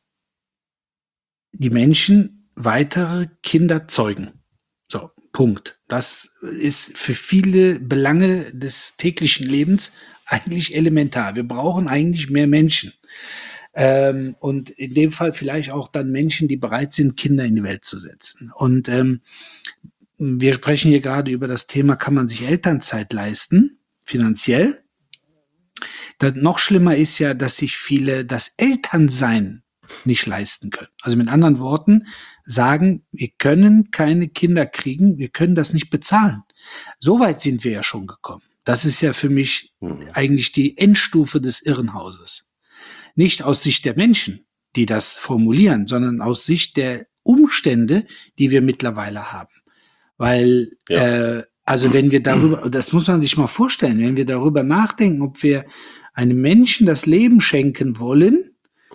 die Menschen weitere Kinder zeugen. So, Punkt. Das ist für viele Belange des täglichen Lebens eigentlich elementar. Wir brauchen eigentlich mehr Menschen. Ähm, und in dem Fall vielleicht auch dann Menschen, die bereit sind, Kinder in die Welt zu setzen. Und ähm, wir sprechen hier gerade über das Thema, kann man sich Elternzeit leisten, finanziell? Das noch schlimmer ist ja, dass sich viele das Elternsein nicht leisten können. Also mit anderen Worten sagen, wir können keine Kinder kriegen, wir können das nicht bezahlen. So weit sind wir ja schon gekommen. Das ist ja für mich mhm. eigentlich die Endstufe des Irrenhauses. Nicht aus Sicht der Menschen, die das formulieren, sondern aus Sicht der Umstände, die wir mittlerweile haben. Weil, ja. äh, also wenn wir darüber, das muss man sich mal vorstellen, wenn wir darüber nachdenken, ob wir einem Menschen das Leben schenken wollen,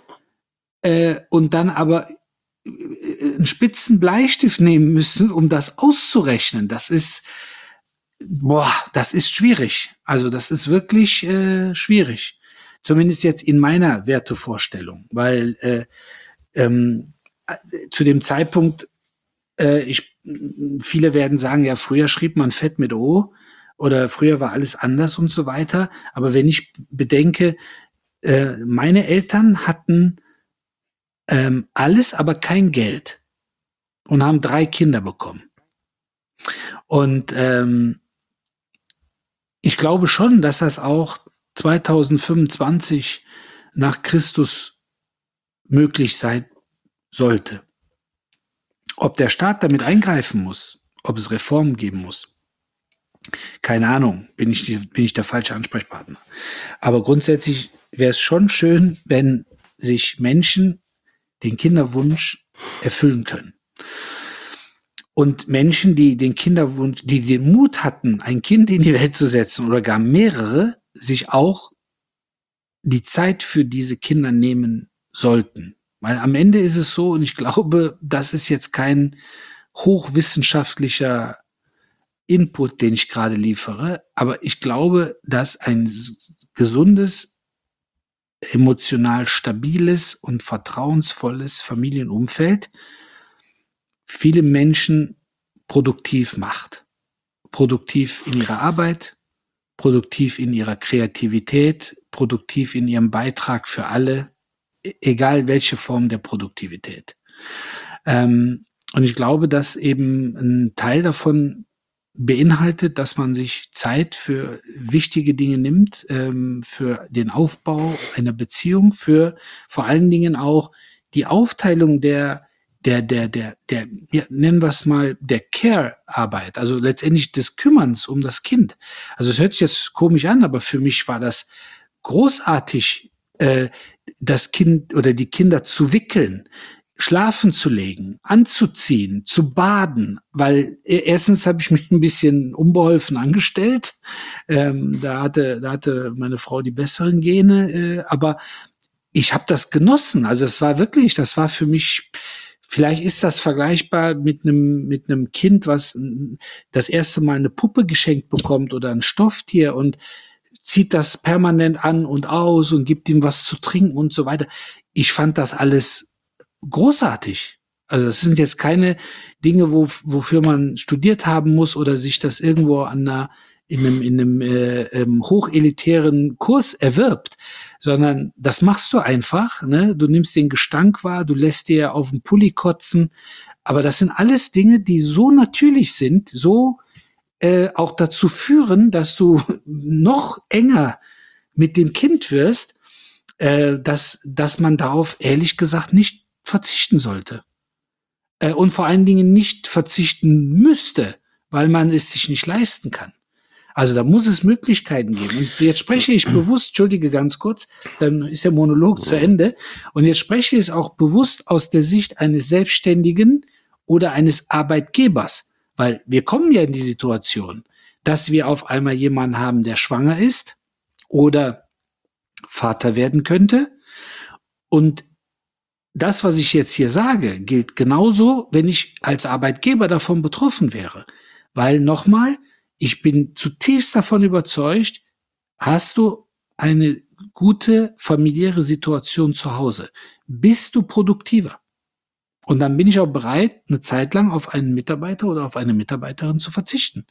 äh, und dann aber einen spitzen Bleistift nehmen müssen, um das auszurechnen, das ist, boah, das ist schwierig. Also das ist wirklich äh, schwierig. Zumindest jetzt in meiner Wertevorstellung, weil äh, ähm, zu dem Zeitpunkt, äh, ich, viele werden sagen, ja, früher schrieb man Fett mit O oder früher war alles anders und so weiter. Aber wenn ich bedenke, äh, meine Eltern hatten ähm, alles, aber kein Geld und haben drei Kinder bekommen. Und ähm, ich glaube schon, dass das auch zweitausendfünfundzwanzig nach Christus möglich sein sollte. Ob der Staat damit eingreifen muss, ob es Reformen geben muss, keine Ahnung, bin ich, die, bin ich der falsche Ansprechpartner. Aber grundsätzlich wäre es schon schön, wenn sich Menschen den Kinderwunsch erfüllen können. Und Menschen, die den Kinderwunsch, die den Mut hatten, ein Kind in die Welt zu setzen oder gar mehrere, sich auch die Zeit für diese Kinder nehmen sollten. Weil am Ende ist es so, und ich glaube, das ist jetzt kein hochwissenschaftlicher Input, den ich gerade liefere, aber ich glaube, dass ein gesundes, emotional stabiles und vertrauensvolles Familienumfeld viele Menschen produktiv macht. Produktiv in ihrer Arbeit, produktiv in ihrer Kreativität, produktiv in ihrem Beitrag für alle, egal welche Form der Produktivität. Ähm, und ich glaube, dass eben ein Teil davon beinhaltet, dass man sich Zeit für wichtige Dinge nimmt, ähm, für den Aufbau einer Beziehung, für vor allen Dingen auch die Aufteilung der der, der, der, der, ja, nennen wir es mal, der Care-Arbeit, also letztendlich des Kümmerns um das Kind. Also es hört sich jetzt komisch an, aber für mich war das großartig, äh, das Kind oder die Kinder zu wickeln, schlafen zu legen, anzuziehen, zu baden, weil e- erstens habe ich mich ein bisschen unbeholfen angestellt. Ähm, da hatte, da hatte meine Frau die besseren Gene, äh, aber ich habe das genossen. Also es war wirklich, das war für mich, vielleicht ist das vergleichbar mit einem mit einem Kind, was mm, das erste Mal eine Puppe geschenkt bekommt oder ein Stofftier und zieht das permanent an und aus und gibt ihm was zu trinken und so weiter. Ich fand das alles großartig. Also das sind jetzt keine Dinge, wo, wofür man studiert haben muss oder sich das irgendwo an einer, in einem, in einem äh, ähm, hochelitären Kurs erwirbt, sondern das machst du einfach. Ne? Du nimmst den Gestank wahr, du lässt dir auf den Pulli kotzen. Aber das sind alles Dinge, die so natürlich sind, so äh, auch dazu führen, dass du noch enger mit dem Kind wirst, äh, dass, dass man darauf ehrlich gesagt nicht verzichten sollte. Äh, und vor allen Dingen nicht verzichten müsste, weil man es sich nicht leisten kann. Also da muss es Möglichkeiten geben. Und jetzt spreche ich bewusst, entschuldige ganz kurz, dann ist der Monolog zu Ende. Und jetzt spreche ich es auch bewusst aus der Sicht eines Selbstständigen oder eines Arbeitgebers. Weil wir kommen ja in die Situation, dass wir auf einmal jemanden haben, der schwanger ist oder Vater werden könnte. Und das, was ich jetzt hier sage, gilt genauso, wenn ich als Arbeitgeber davon betroffen wäre. Weil nochmal, ich bin zutiefst davon überzeugt, hast du eine gute familiäre Situation zu Hause, bist du produktiver. Und dann bin ich auch bereit, eine Zeit lang auf einen Mitarbeiter oder auf eine Mitarbeiterin zu verzichten.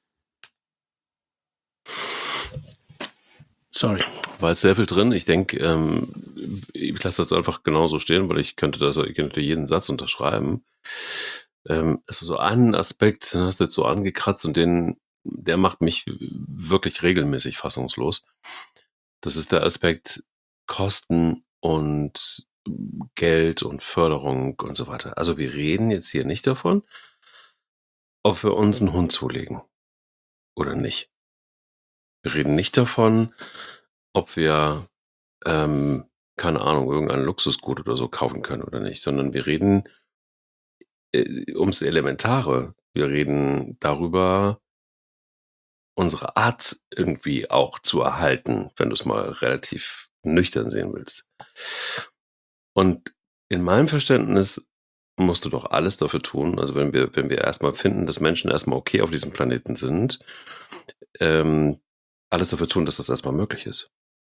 Sorry. War jetzt sehr viel drin. Ich denke, ähm, ich lasse das einfach genauso stehen, weil ich könnte das, ich könnte jeden Satz unterschreiben. Ähm, es war so ein Aspekt, den hast du jetzt so angekratzt und den, der macht mich wirklich regelmäßig fassungslos. Das ist der Aspekt Kosten und Geld und Förderung und so weiter. Also wir reden jetzt hier nicht davon, ob wir uns einen Hund zulegen oder nicht. Wir reden nicht davon, ob wir, ähm, keine Ahnung, irgendein Luxusgut oder so kaufen können oder nicht, sondern wir reden äh, ums Elementare. Wir reden darüber, unsere Art irgendwie auch zu erhalten, wenn du es mal relativ nüchtern sehen willst. Und in meinem Verständnis musst du doch alles dafür tun, also wenn wir, wenn wir erstmal finden, dass Menschen erstmal okay auf diesem Planeten sind, ähm, alles dafür tun, dass das erstmal möglich ist.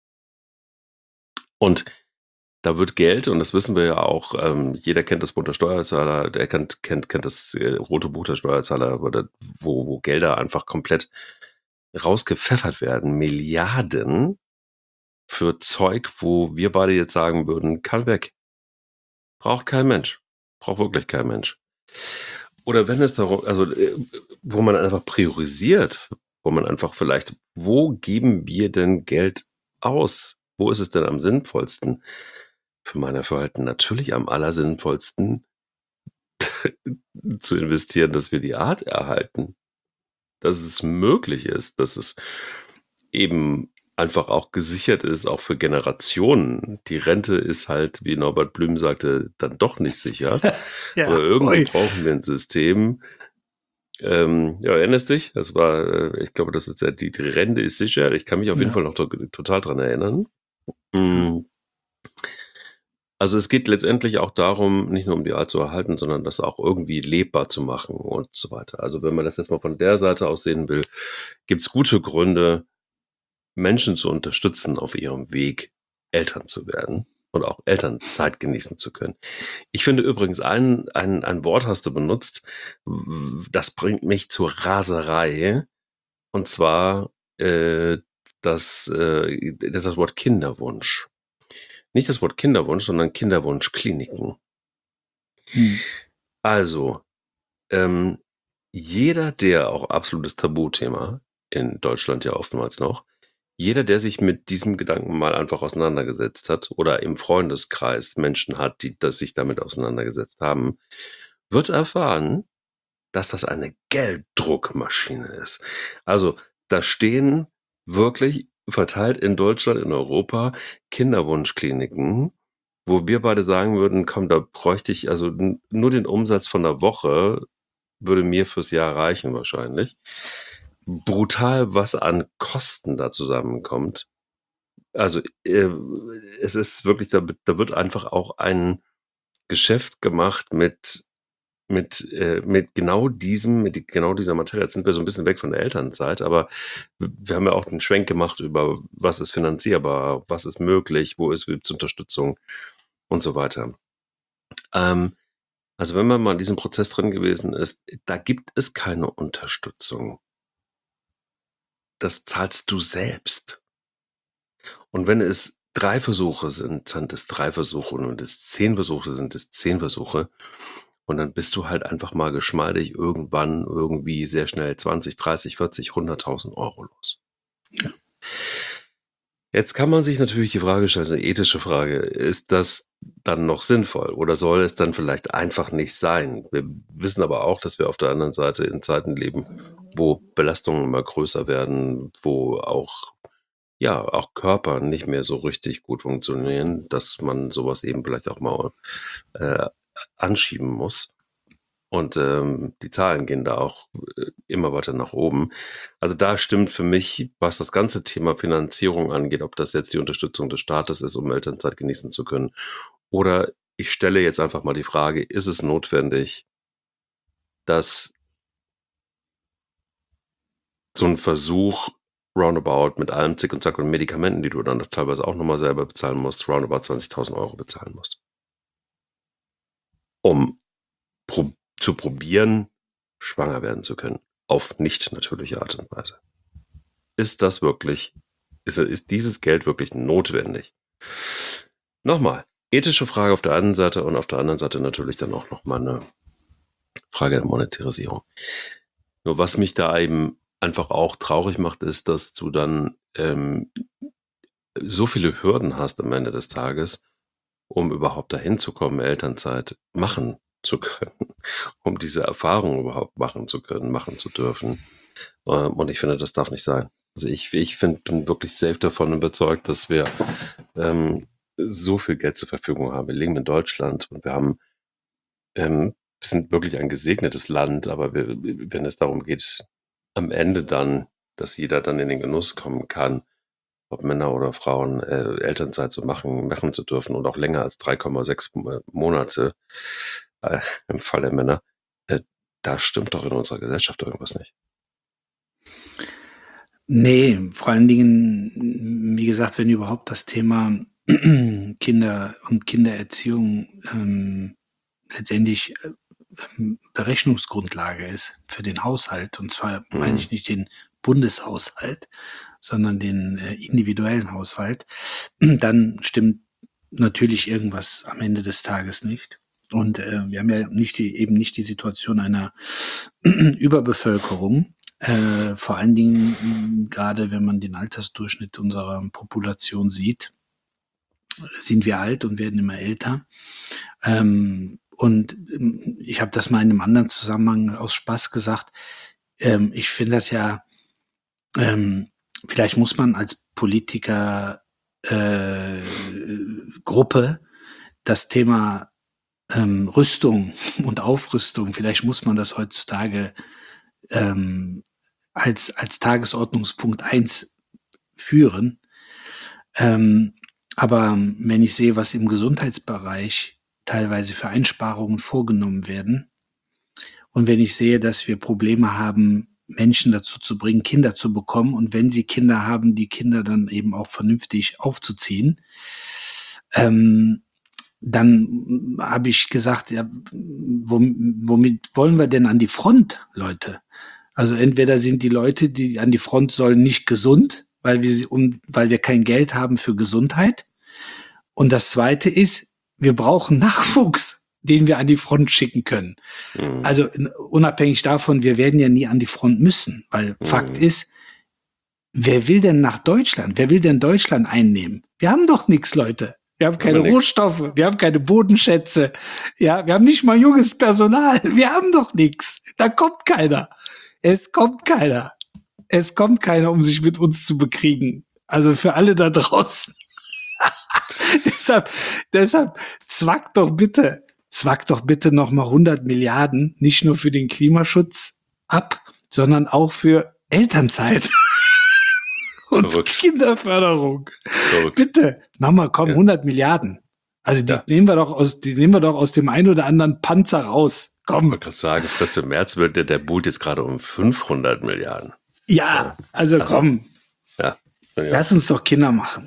Und da wird Geld, und das wissen wir ja auch, ähm, jeder kennt das Buch der Steuerzahler, der kennt, kennt, kennt das äh, rote Buch der Steuerzahler, oder, wo, wo Gelder einfach komplett rausgepfeffert werden. Milliarden für Zeug, wo wir beide jetzt sagen würden, kann weg. Braucht kein Mensch. Braucht wirklich kein Mensch. Oder wenn es darum, also äh, wo man einfach priorisiert, wo man einfach vielleicht, wo geben wir denn Geld aus? Wo ist es denn am sinnvollsten? Für mein Verhalten natürlich am allersinnvollsten zu investieren, dass wir die Art erhalten. Dass es möglich ist, dass es eben einfach auch gesichert ist, auch für Generationen. Die Rente ist halt, wie Norbert Blüm sagte, dann doch nicht sicher. Ja, Aber irgendwie ui. brauchen wir ein System. Ähm, ja, erinnerst dich? Das war, äh, ich glaube, das ist der, die, die Rente ist sicher. Ich kann mich auf jeden Ja. Fall noch to total dran erinnern. Mhm. Also es geht letztendlich auch darum, nicht nur um die Art zu erhalten, sondern das auch irgendwie lebbar zu machen und so weiter. Also wenn man das jetzt mal von der Seite aus sehen will, gibt es gute Gründe, Menschen zu unterstützen auf ihrem Weg, Eltern zu werden und auch Elternzeit genießen zu können. Ich finde übrigens, ein, ein, ein Wort hast du benutzt, das bringt mich zur Raserei, und zwar äh, das, äh, das Wort Kinderwunsch. Nicht das Wort Kinderwunsch, sondern Kinderwunschkliniken. Hm. Also, ähm, jeder, der, auch absolutes Tabuthema in Deutschland ja oftmals noch, jeder, der sich mit diesem Gedanken mal einfach auseinandergesetzt hat oder im Freundeskreis Menschen hat, die das sich damit auseinandergesetzt haben, wird erfahren, dass das eine Gelddruckmaschine ist. Also da stehen wirklich verteilt in Deutschland, in Europa Kinderwunschkliniken, wo wir beide sagen würden, komm, da bräuchte ich, also n- nur den Umsatz von der Woche würde mir fürs Jahr reichen wahrscheinlich. Brutal, was an Kosten da zusammenkommt. Also äh, es ist wirklich, da, da wird einfach auch ein Geschäft gemacht mit mit, äh, mit genau diesem, mit die, genau dieser Materie. Jetzt sind wir so ein bisschen weg von der Elternzeit, aber wir haben ja auch den Schwenk gemacht über, was ist finanzierbar, was ist möglich, wo ist gibt's Unterstützung und so weiter. Ähm, also wenn man mal in diesem Prozess drin gewesen ist, da gibt es keine Unterstützung. Das zahlst du selbst. Und wenn es drei Versuche sind, sind es drei Versuche und wenn es zehn Versuche sind, es zehn Versuche. Und dann bist du halt einfach mal geschmeidig irgendwann irgendwie sehr schnell zwanzig, dreißig, vierzig, hunderttausend Euro los. Ja. Jetzt kann man sich natürlich die Frage stellen, eine ethische Frage, ist das dann noch sinnvoll oder soll es dann vielleicht einfach nicht sein? Wir wissen aber auch, dass wir auf der anderen Seite in Zeiten leben, wo Belastungen immer größer werden, wo auch, ja, auch Körper nicht mehr so richtig gut funktionieren, dass man sowas eben vielleicht auch mal äh, anschieben muss. Und ähm, die Zahlen gehen da auch äh, immer weiter nach oben. Also da stimmt für mich, was das ganze Thema Finanzierung angeht, ob das jetzt die Unterstützung des Staates ist, um Elternzeit genießen zu können. Oder ich stelle jetzt einfach mal die Frage, ist es notwendig, dass so ein Versuch roundabout mit allem Zick und Zack und Medikamenten, die du dann teilweise auch nochmal selber bezahlen musst, roundabout zwanzigtausend Euro bezahlen musst, um pro zu probieren, schwanger werden zu können. Auf nicht natürliche Art und Weise. Ist das wirklich, ist, ist dieses Geld wirklich notwendig? Nochmal, ethische Frage auf der einen Seite und auf der anderen Seite natürlich dann auch nochmal eine Frage der Monetarisierung. Nur was mich da eben einfach auch traurig macht, ist, dass du dann ähm, so viele Hürden hast am Ende des Tages, um überhaupt dahin zu kommen, Elternzeit machen zu können, um diese Erfahrung überhaupt machen zu können, machen zu dürfen. Und ich finde, das darf nicht sein. Also ich, ich find, bin wirklich safe davon überzeugt, dass wir ähm, so viel Geld zur Verfügung haben. Wir leben in Deutschland und wir haben, ähm, wir sind wirklich ein gesegnetes Land, aber wir, wenn es darum geht, am Ende dann, dass jeder dann in den Genuss kommen kann, ob Männer oder Frauen äh, Elternzeit zu machen, machen zu dürfen und auch länger als drei Komma sechs Monate äh, im Fall der Männer, äh, da stimmt doch in unserer Gesellschaft irgendwas nicht. Nee, vor allen Dingen, wie gesagt, wenn überhaupt das Thema Kinder und Kindererziehung ähm, letztendlich äh, Berechnungsgrundlage ist für den Haushalt. Und zwar mhm. meine ich nicht den Bundeshaushalt, sondern den äh, individuellen Haushalt, dann stimmt natürlich irgendwas am Ende des Tages nicht. Und äh, wir haben ja nicht die, eben nicht die Situation einer Überbevölkerung. Äh, vor allen Dingen, gerade wenn man den Altersdurchschnitt unserer Population sieht, sind wir alt und werden immer älter. Ähm, und ich habe das mal in einem anderen Zusammenhang aus Spaß gesagt. Ähm, ich finde das ja, ähm, vielleicht muss man als Politiker äh, Gruppe das Thema ähm, Rüstung und Aufrüstung, vielleicht muss man das heutzutage ähm, als, als Tagesordnungspunkt eins führen. Ähm, aber wenn ich sehe, was im Gesundheitsbereich teilweise für Einsparungen vorgenommen werden und wenn ich sehe, dass wir Probleme haben, Menschen dazu zu bringen, Kinder zu bekommen und wenn sie Kinder haben, die Kinder dann eben auch vernünftig aufzuziehen, ähm, dann habe ich gesagt, ja, womit wollen wir denn an die Front, Leute? Also entweder sind die Leute, die an die Front sollen, nicht gesund, weil wir sie, um, weil wir kein Geld haben für Gesundheit. Und das Zweite ist, wir brauchen Nachwuchs, den wir an die Front schicken können. Mhm. Also unabhängig davon, wir werden ja nie an die Front müssen, weil mhm. Fakt ist, wer will denn nach Deutschland? Wer will denn Deutschland einnehmen? Wir haben doch nichts, Leute. Wir haben keine Rohstoffe, wir haben keine Bodenschätze, ja, wir haben nicht mal junges Personal, wir haben doch nichts. Da kommt keiner. Es kommt keiner. Es kommt keiner, um sich mit uns zu bekriegen. Also für alle da draußen. deshalb, deshalb zwack doch bitte, zwack doch bitte nochmal hundert Milliarden, nicht nur für den Klimaschutz ab, sondern auch für Elternzeit und Verrückt. Kinderförderung. Verrückt. Bitte, Mama, komm, Ja. hundert Milliarden. Also die Ja. nehmen wir doch aus, die nehmen wir doch aus dem einen oder anderen Panzer raus. Ich Komm. wollte gerade sagen, Fritz, im März wird der, der buhlt jetzt gerade um fünfhundert Milliarden. Ja, also Also, komm, Ja. Ja. lass uns doch Kinder machen.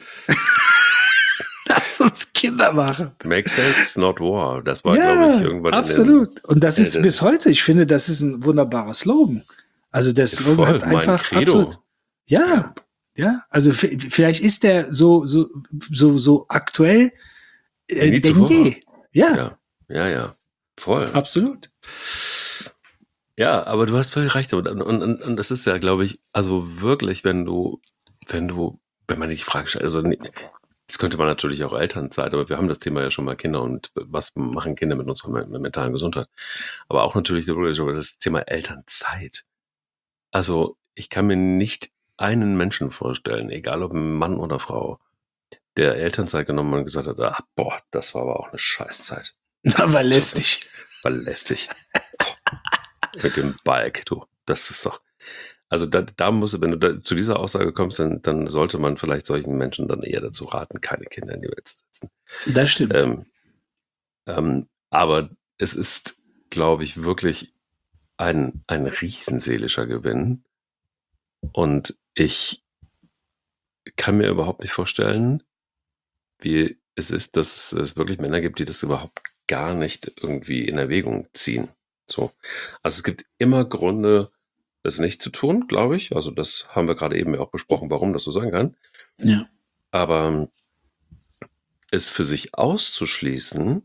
Lass uns Kinder machen. Make sex, not war. Das war, Ja, glaube ich, irgendwann absolut. in den, Und das Ja, ist das- bis heute, ich finde, das ist ein wunderbarer Slogan. Also der Slogan voll, hat mein einfach Credo. absolut. Ja, ja. Also v- vielleicht ist der so so so so aktuell äh, Nie denn zuvor. je. Ja, Ja, ja, ja. Voll. absolut. Ja, aber du hast völlig recht. Und, und, und, und das ist ja, glaube ich, also wirklich, wenn du, wenn du, wenn man die Frage stellt, also nee, das könnte man natürlich auch Elternzeit, aber wir haben das Thema ja schon mal Kinder und was machen Kinder mit unserer me- mentalen Gesundheit. Aber auch natürlich das Thema Elternzeit. Also ich kann mir nicht einen Menschen vorstellen, egal ob Mann oder Frau, der Elternzeit genommen hat und gesagt hat, ah, boah, das war aber auch eine Scheißzeit. Aber lästig. War lästig. Mit dem Balk, du. Das ist doch. Also da, da muss, wenn du da zu dieser Aussage kommst, dann, dann sollte man vielleicht solchen Menschen dann eher dazu raten, keine Kinder in die Welt zu setzen. Das stimmt. Ähm, ähm, aber es ist, glaube ich, wirklich ein, ein riesenseelischer Gewinn. Und ich kann mir überhaupt nicht vorstellen, wie es ist, dass es wirklich Männer gibt, die das überhaupt gar nicht irgendwie in Erwägung ziehen. So. Also es gibt immer Gründe, das nicht zu tun, glaube ich. Also das haben wir gerade eben auch besprochen, warum das so sein kann. Ja. Aber es für sich auszuschließen,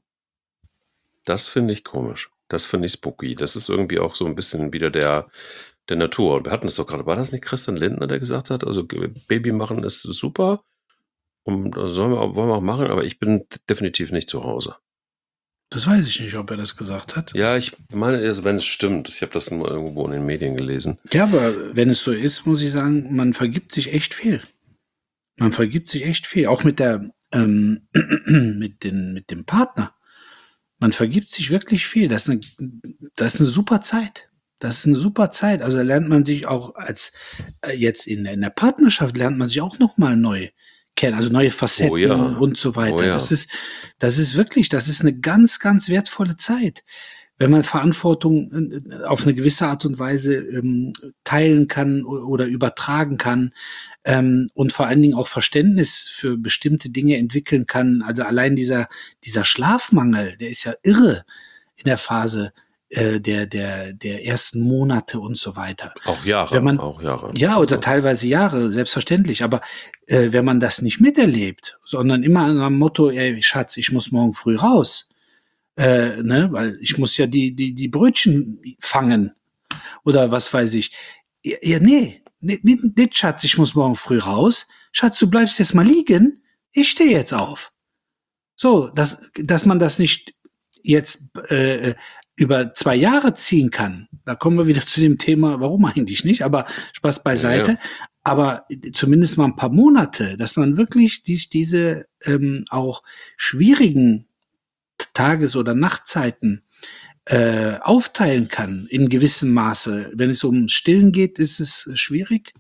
das finde ich komisch. Das finde ich spooky. Das ist irgendwie auch so ein bisschen wieder der, der Natur. Und wir hatten es doch gerade, war das nicht Christian Lindner, der gesagt hat, also Baby machen ist super und das sollen wir auch, wollen wir auch machen, aber ich bin definitiv nicht zu Hause. Das weiß ich nicht, ob er das gesagt hat. Ja, ich meine, also wenn es stimmt, ich habe das nur irgendwo in den Medien gelesen. Ja, aber wenn es so ist, muss ich sagen, man vergibt sich echt viel. Man vergibt sich echt viel. Auch mit der, ähm, mit den, mit dem Partner. Man vergibt sich wirklich viel. Das ist eine, das ist eine super Zeit. Das ist eine super Zeit. Also lernt man sich auch als, äh, jetzt in, in der Partnerschaft lernt man sich auch nochmal neu kennen. Also neue Facetten Oh ja. und so weiter. Oh ja. Das ist, das ist wirklich, das ist eine ganz, ganz wertvolle Zeit. Wenn man Verantwortung äh, auf eine gewisse Art und Weise ähm, teilen kann o- oder übertragen kann ähm, und vor allen Dingen auch Verständnis für bestimmte Dinge entwickeln kann. Also allein dieser, dieser Schlafmangel, der ist ja irre in der Phase äh, der, der, der ersten Monate und so weiter. Auch Jahre, Wenn man- auch Jahre. Ja, oder teilweise Jahre, selbstverständlich. Aber äh, wenn man das nicht miterlebt, sondern immer an einem Motto, ey, Schatz, ich muss morgen früh raus, äh, ne, weil ich muss ja die, die, die Brötchen fangen oder was weiß ich. Ja, ja nee, nicht, nicht, nicht, Schatz, ich muss morgen früh raus. Schatz, du bleibst jetzt mal liegen, ich stehe jetzt auf. So, dass, dass man das nicht jetzt äh, über zwei Jahre ziehen kann. Da kommen wir wieder zu dem Thema, warum eigentlich nicht, aber Spaß beiseite. Ja, Aber zumindest mal ein paar Monate, dass man wirklich dies, diese ähm, auch schwierigen Tages- oder Nachtzeiten äh, aufteilen kann in gewissem Maße. Wenn es um Stillen geht, ist es schwierig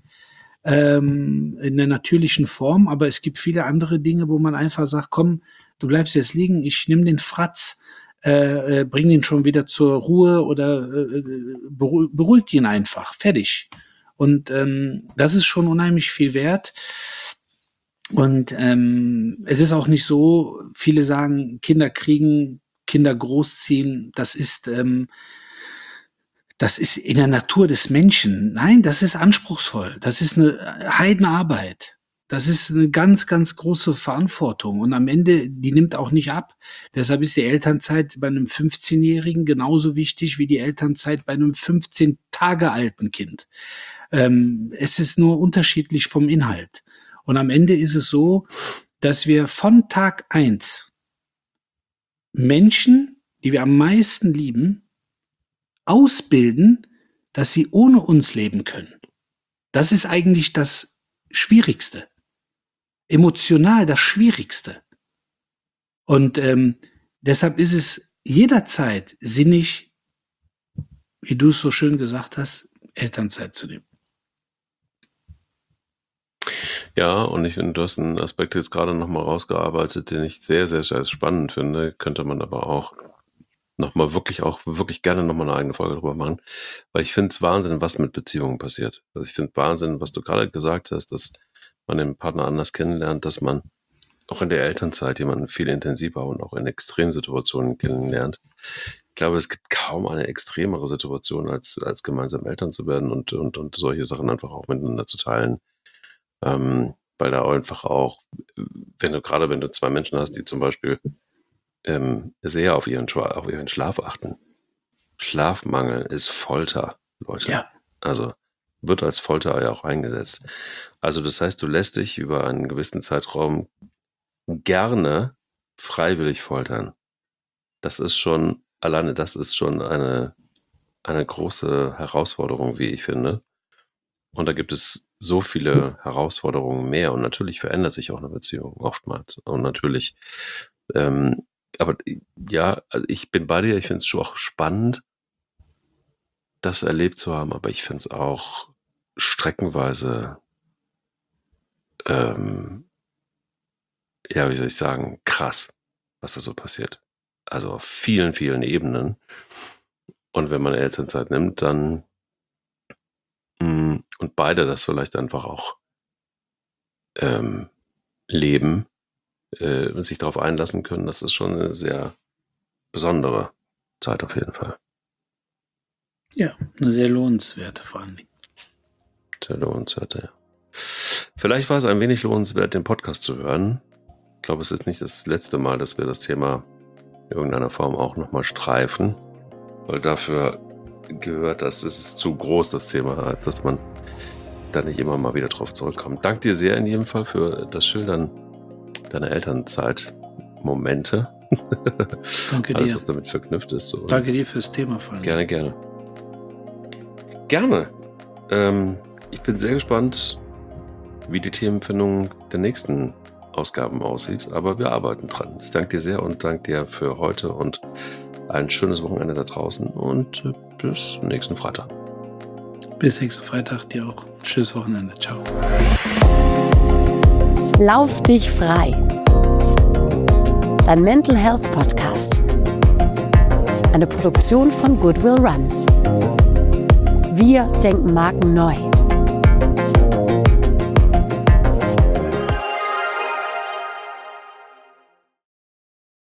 ähm, in der natürlichen Form, aber es gibt viele andere Dinge, wo man einfach sagt, komm, du bleibst jetzt liegen, ich nehme den Fratz, äh, äh, bring den schon wieder zur Ruhe oder äh, beruhig, beruhig ihn einfach, fertig. Und ähm, das ist schon unheimlich viel wert. Und ähm, es ist auch nicht so, viele sagen, Kinder kriegen, Kinder großziehen, das ist, ähm, das ist in der Natur des Menschen. Nein, das ist anspruchsvoll. Das ist eine Heidenarbeit. Das ist eine ganz, ganz große Verantwortung. Und am Ende, die nimmt auch nicht ab. Deshalb ist die Elternzeit bei einem fünfzehnjährigen genauso wichtig wie die Elternzeit bei einem fünfzehn Tage alten Kind. Ähm, es ist nur unterschiedlich vom Inhalt. Und am Ende ist es so, dass wir von Tag eins Menschen, die wir am meisten lieben, ausbilden, dass sie ohne uns leben können. Das ist eigentlich das Schwierigste. Emotional das Schwierigste. Und ähm, deshalb ist es jederzeit sinnig, wie du es so schön gesagt hast, Elternzeit zu nehmen. Ja, und ich finde, du hast einen Aspekt jetzt gerade nochmal rausgearbeitet, den ich sehr, sehr, sehr spannend finde. Könnte man aber auch nochmal wirklich auch wirklich gerne nochmal eine eigene Folge drüber machen, weil ich finde es Wahnsinn, was mit Beziehungen passiert. Also ich finde Wahnsinn, was du gerade gesagt hast, dass man den Partner anders kennenlernt, dass man auch in der Elternzeit jemanden viel intensiver und auch in Extremsituationen kennenlernt. Ich glaube, es gibt kaum eine extremere Situation, als, als gemeinsam Eltern zu werden und, und, und solche Sachen einfach auch miteinander zu teilen. Ähm, weil da einfach auch, wenn du gerade, wenn du zwei Menschen hast, die zum Beispiel ähm, sehr auf ihren, Schwa- auf ihren Schlaf achten. Schlafmangel ist Folter, Leute. Ja. Also wird als Folter ja auch eingesetzt. Also das heißt, du lässt dich über einen gewissen Zeitraum gerne freiwillig foltern. Das ist schon, alleine das ist schon eine, eine große Herausforderung, wie ich finde. Und da gibt es so viele Herausforderungen mehr. Und natürlich verändert sich auch eine Beziehung oftmals. Und natürlich, ähm, aber ja, also ich bin bei dir. Ich finde es schon auch spannend, das erlebt zu haben. Aber ich finde es auch streckenweise, ähm, ja, wie soll ich sagen, krass, was da so passiert. Also auf vielen, vielen Ebenen. Und wenn man Elternzeit nimmt, dann mh, und beide das vielleicht einfach auch ähm, leben äh, und sich darauf einlassen können, das ist schon eine sehr besondere Zeit auf jeden Fall. Ja, eine sehr lohnenswerte vor allem. Sehr lohnenswert, ja. Vielleicht war es ein wenig lohnenswert, den Podcast zu hören. Ich glaube, es ist nicht das letzte Mal, dass wir das Thema in irgendeiner Form auch nochmal streifen, weil dafür gehört das, es ist zu groß, das Thema, dass man da nicht immer mal wieder drauf zurückkommt. Danke dir sehr in jedem Fall für das Schildern deiner Elternzeit-Momente. Danke Alles, dir. was damit verknüpft ist. So. Danke dir fürs Thema vor allem. Gerne, gerne. Gerne. Ähm, ich bin sehr gespannt, wie die Themenfindung der nächsten Ausgaben aussieht, aber wir arbeiten dran. Ich danke dir sehr und danke dir für heute und ein schönes Wochenende da draußen und äh, bis nächsten Freitag. Bis nächsten Freitag, dir auch. Tschüss Wochenende. Ciao. Lauf dich frei. Dein Mental Health Podcast. Eine Produktion von Goodwill Run. Wir denken Marken neu.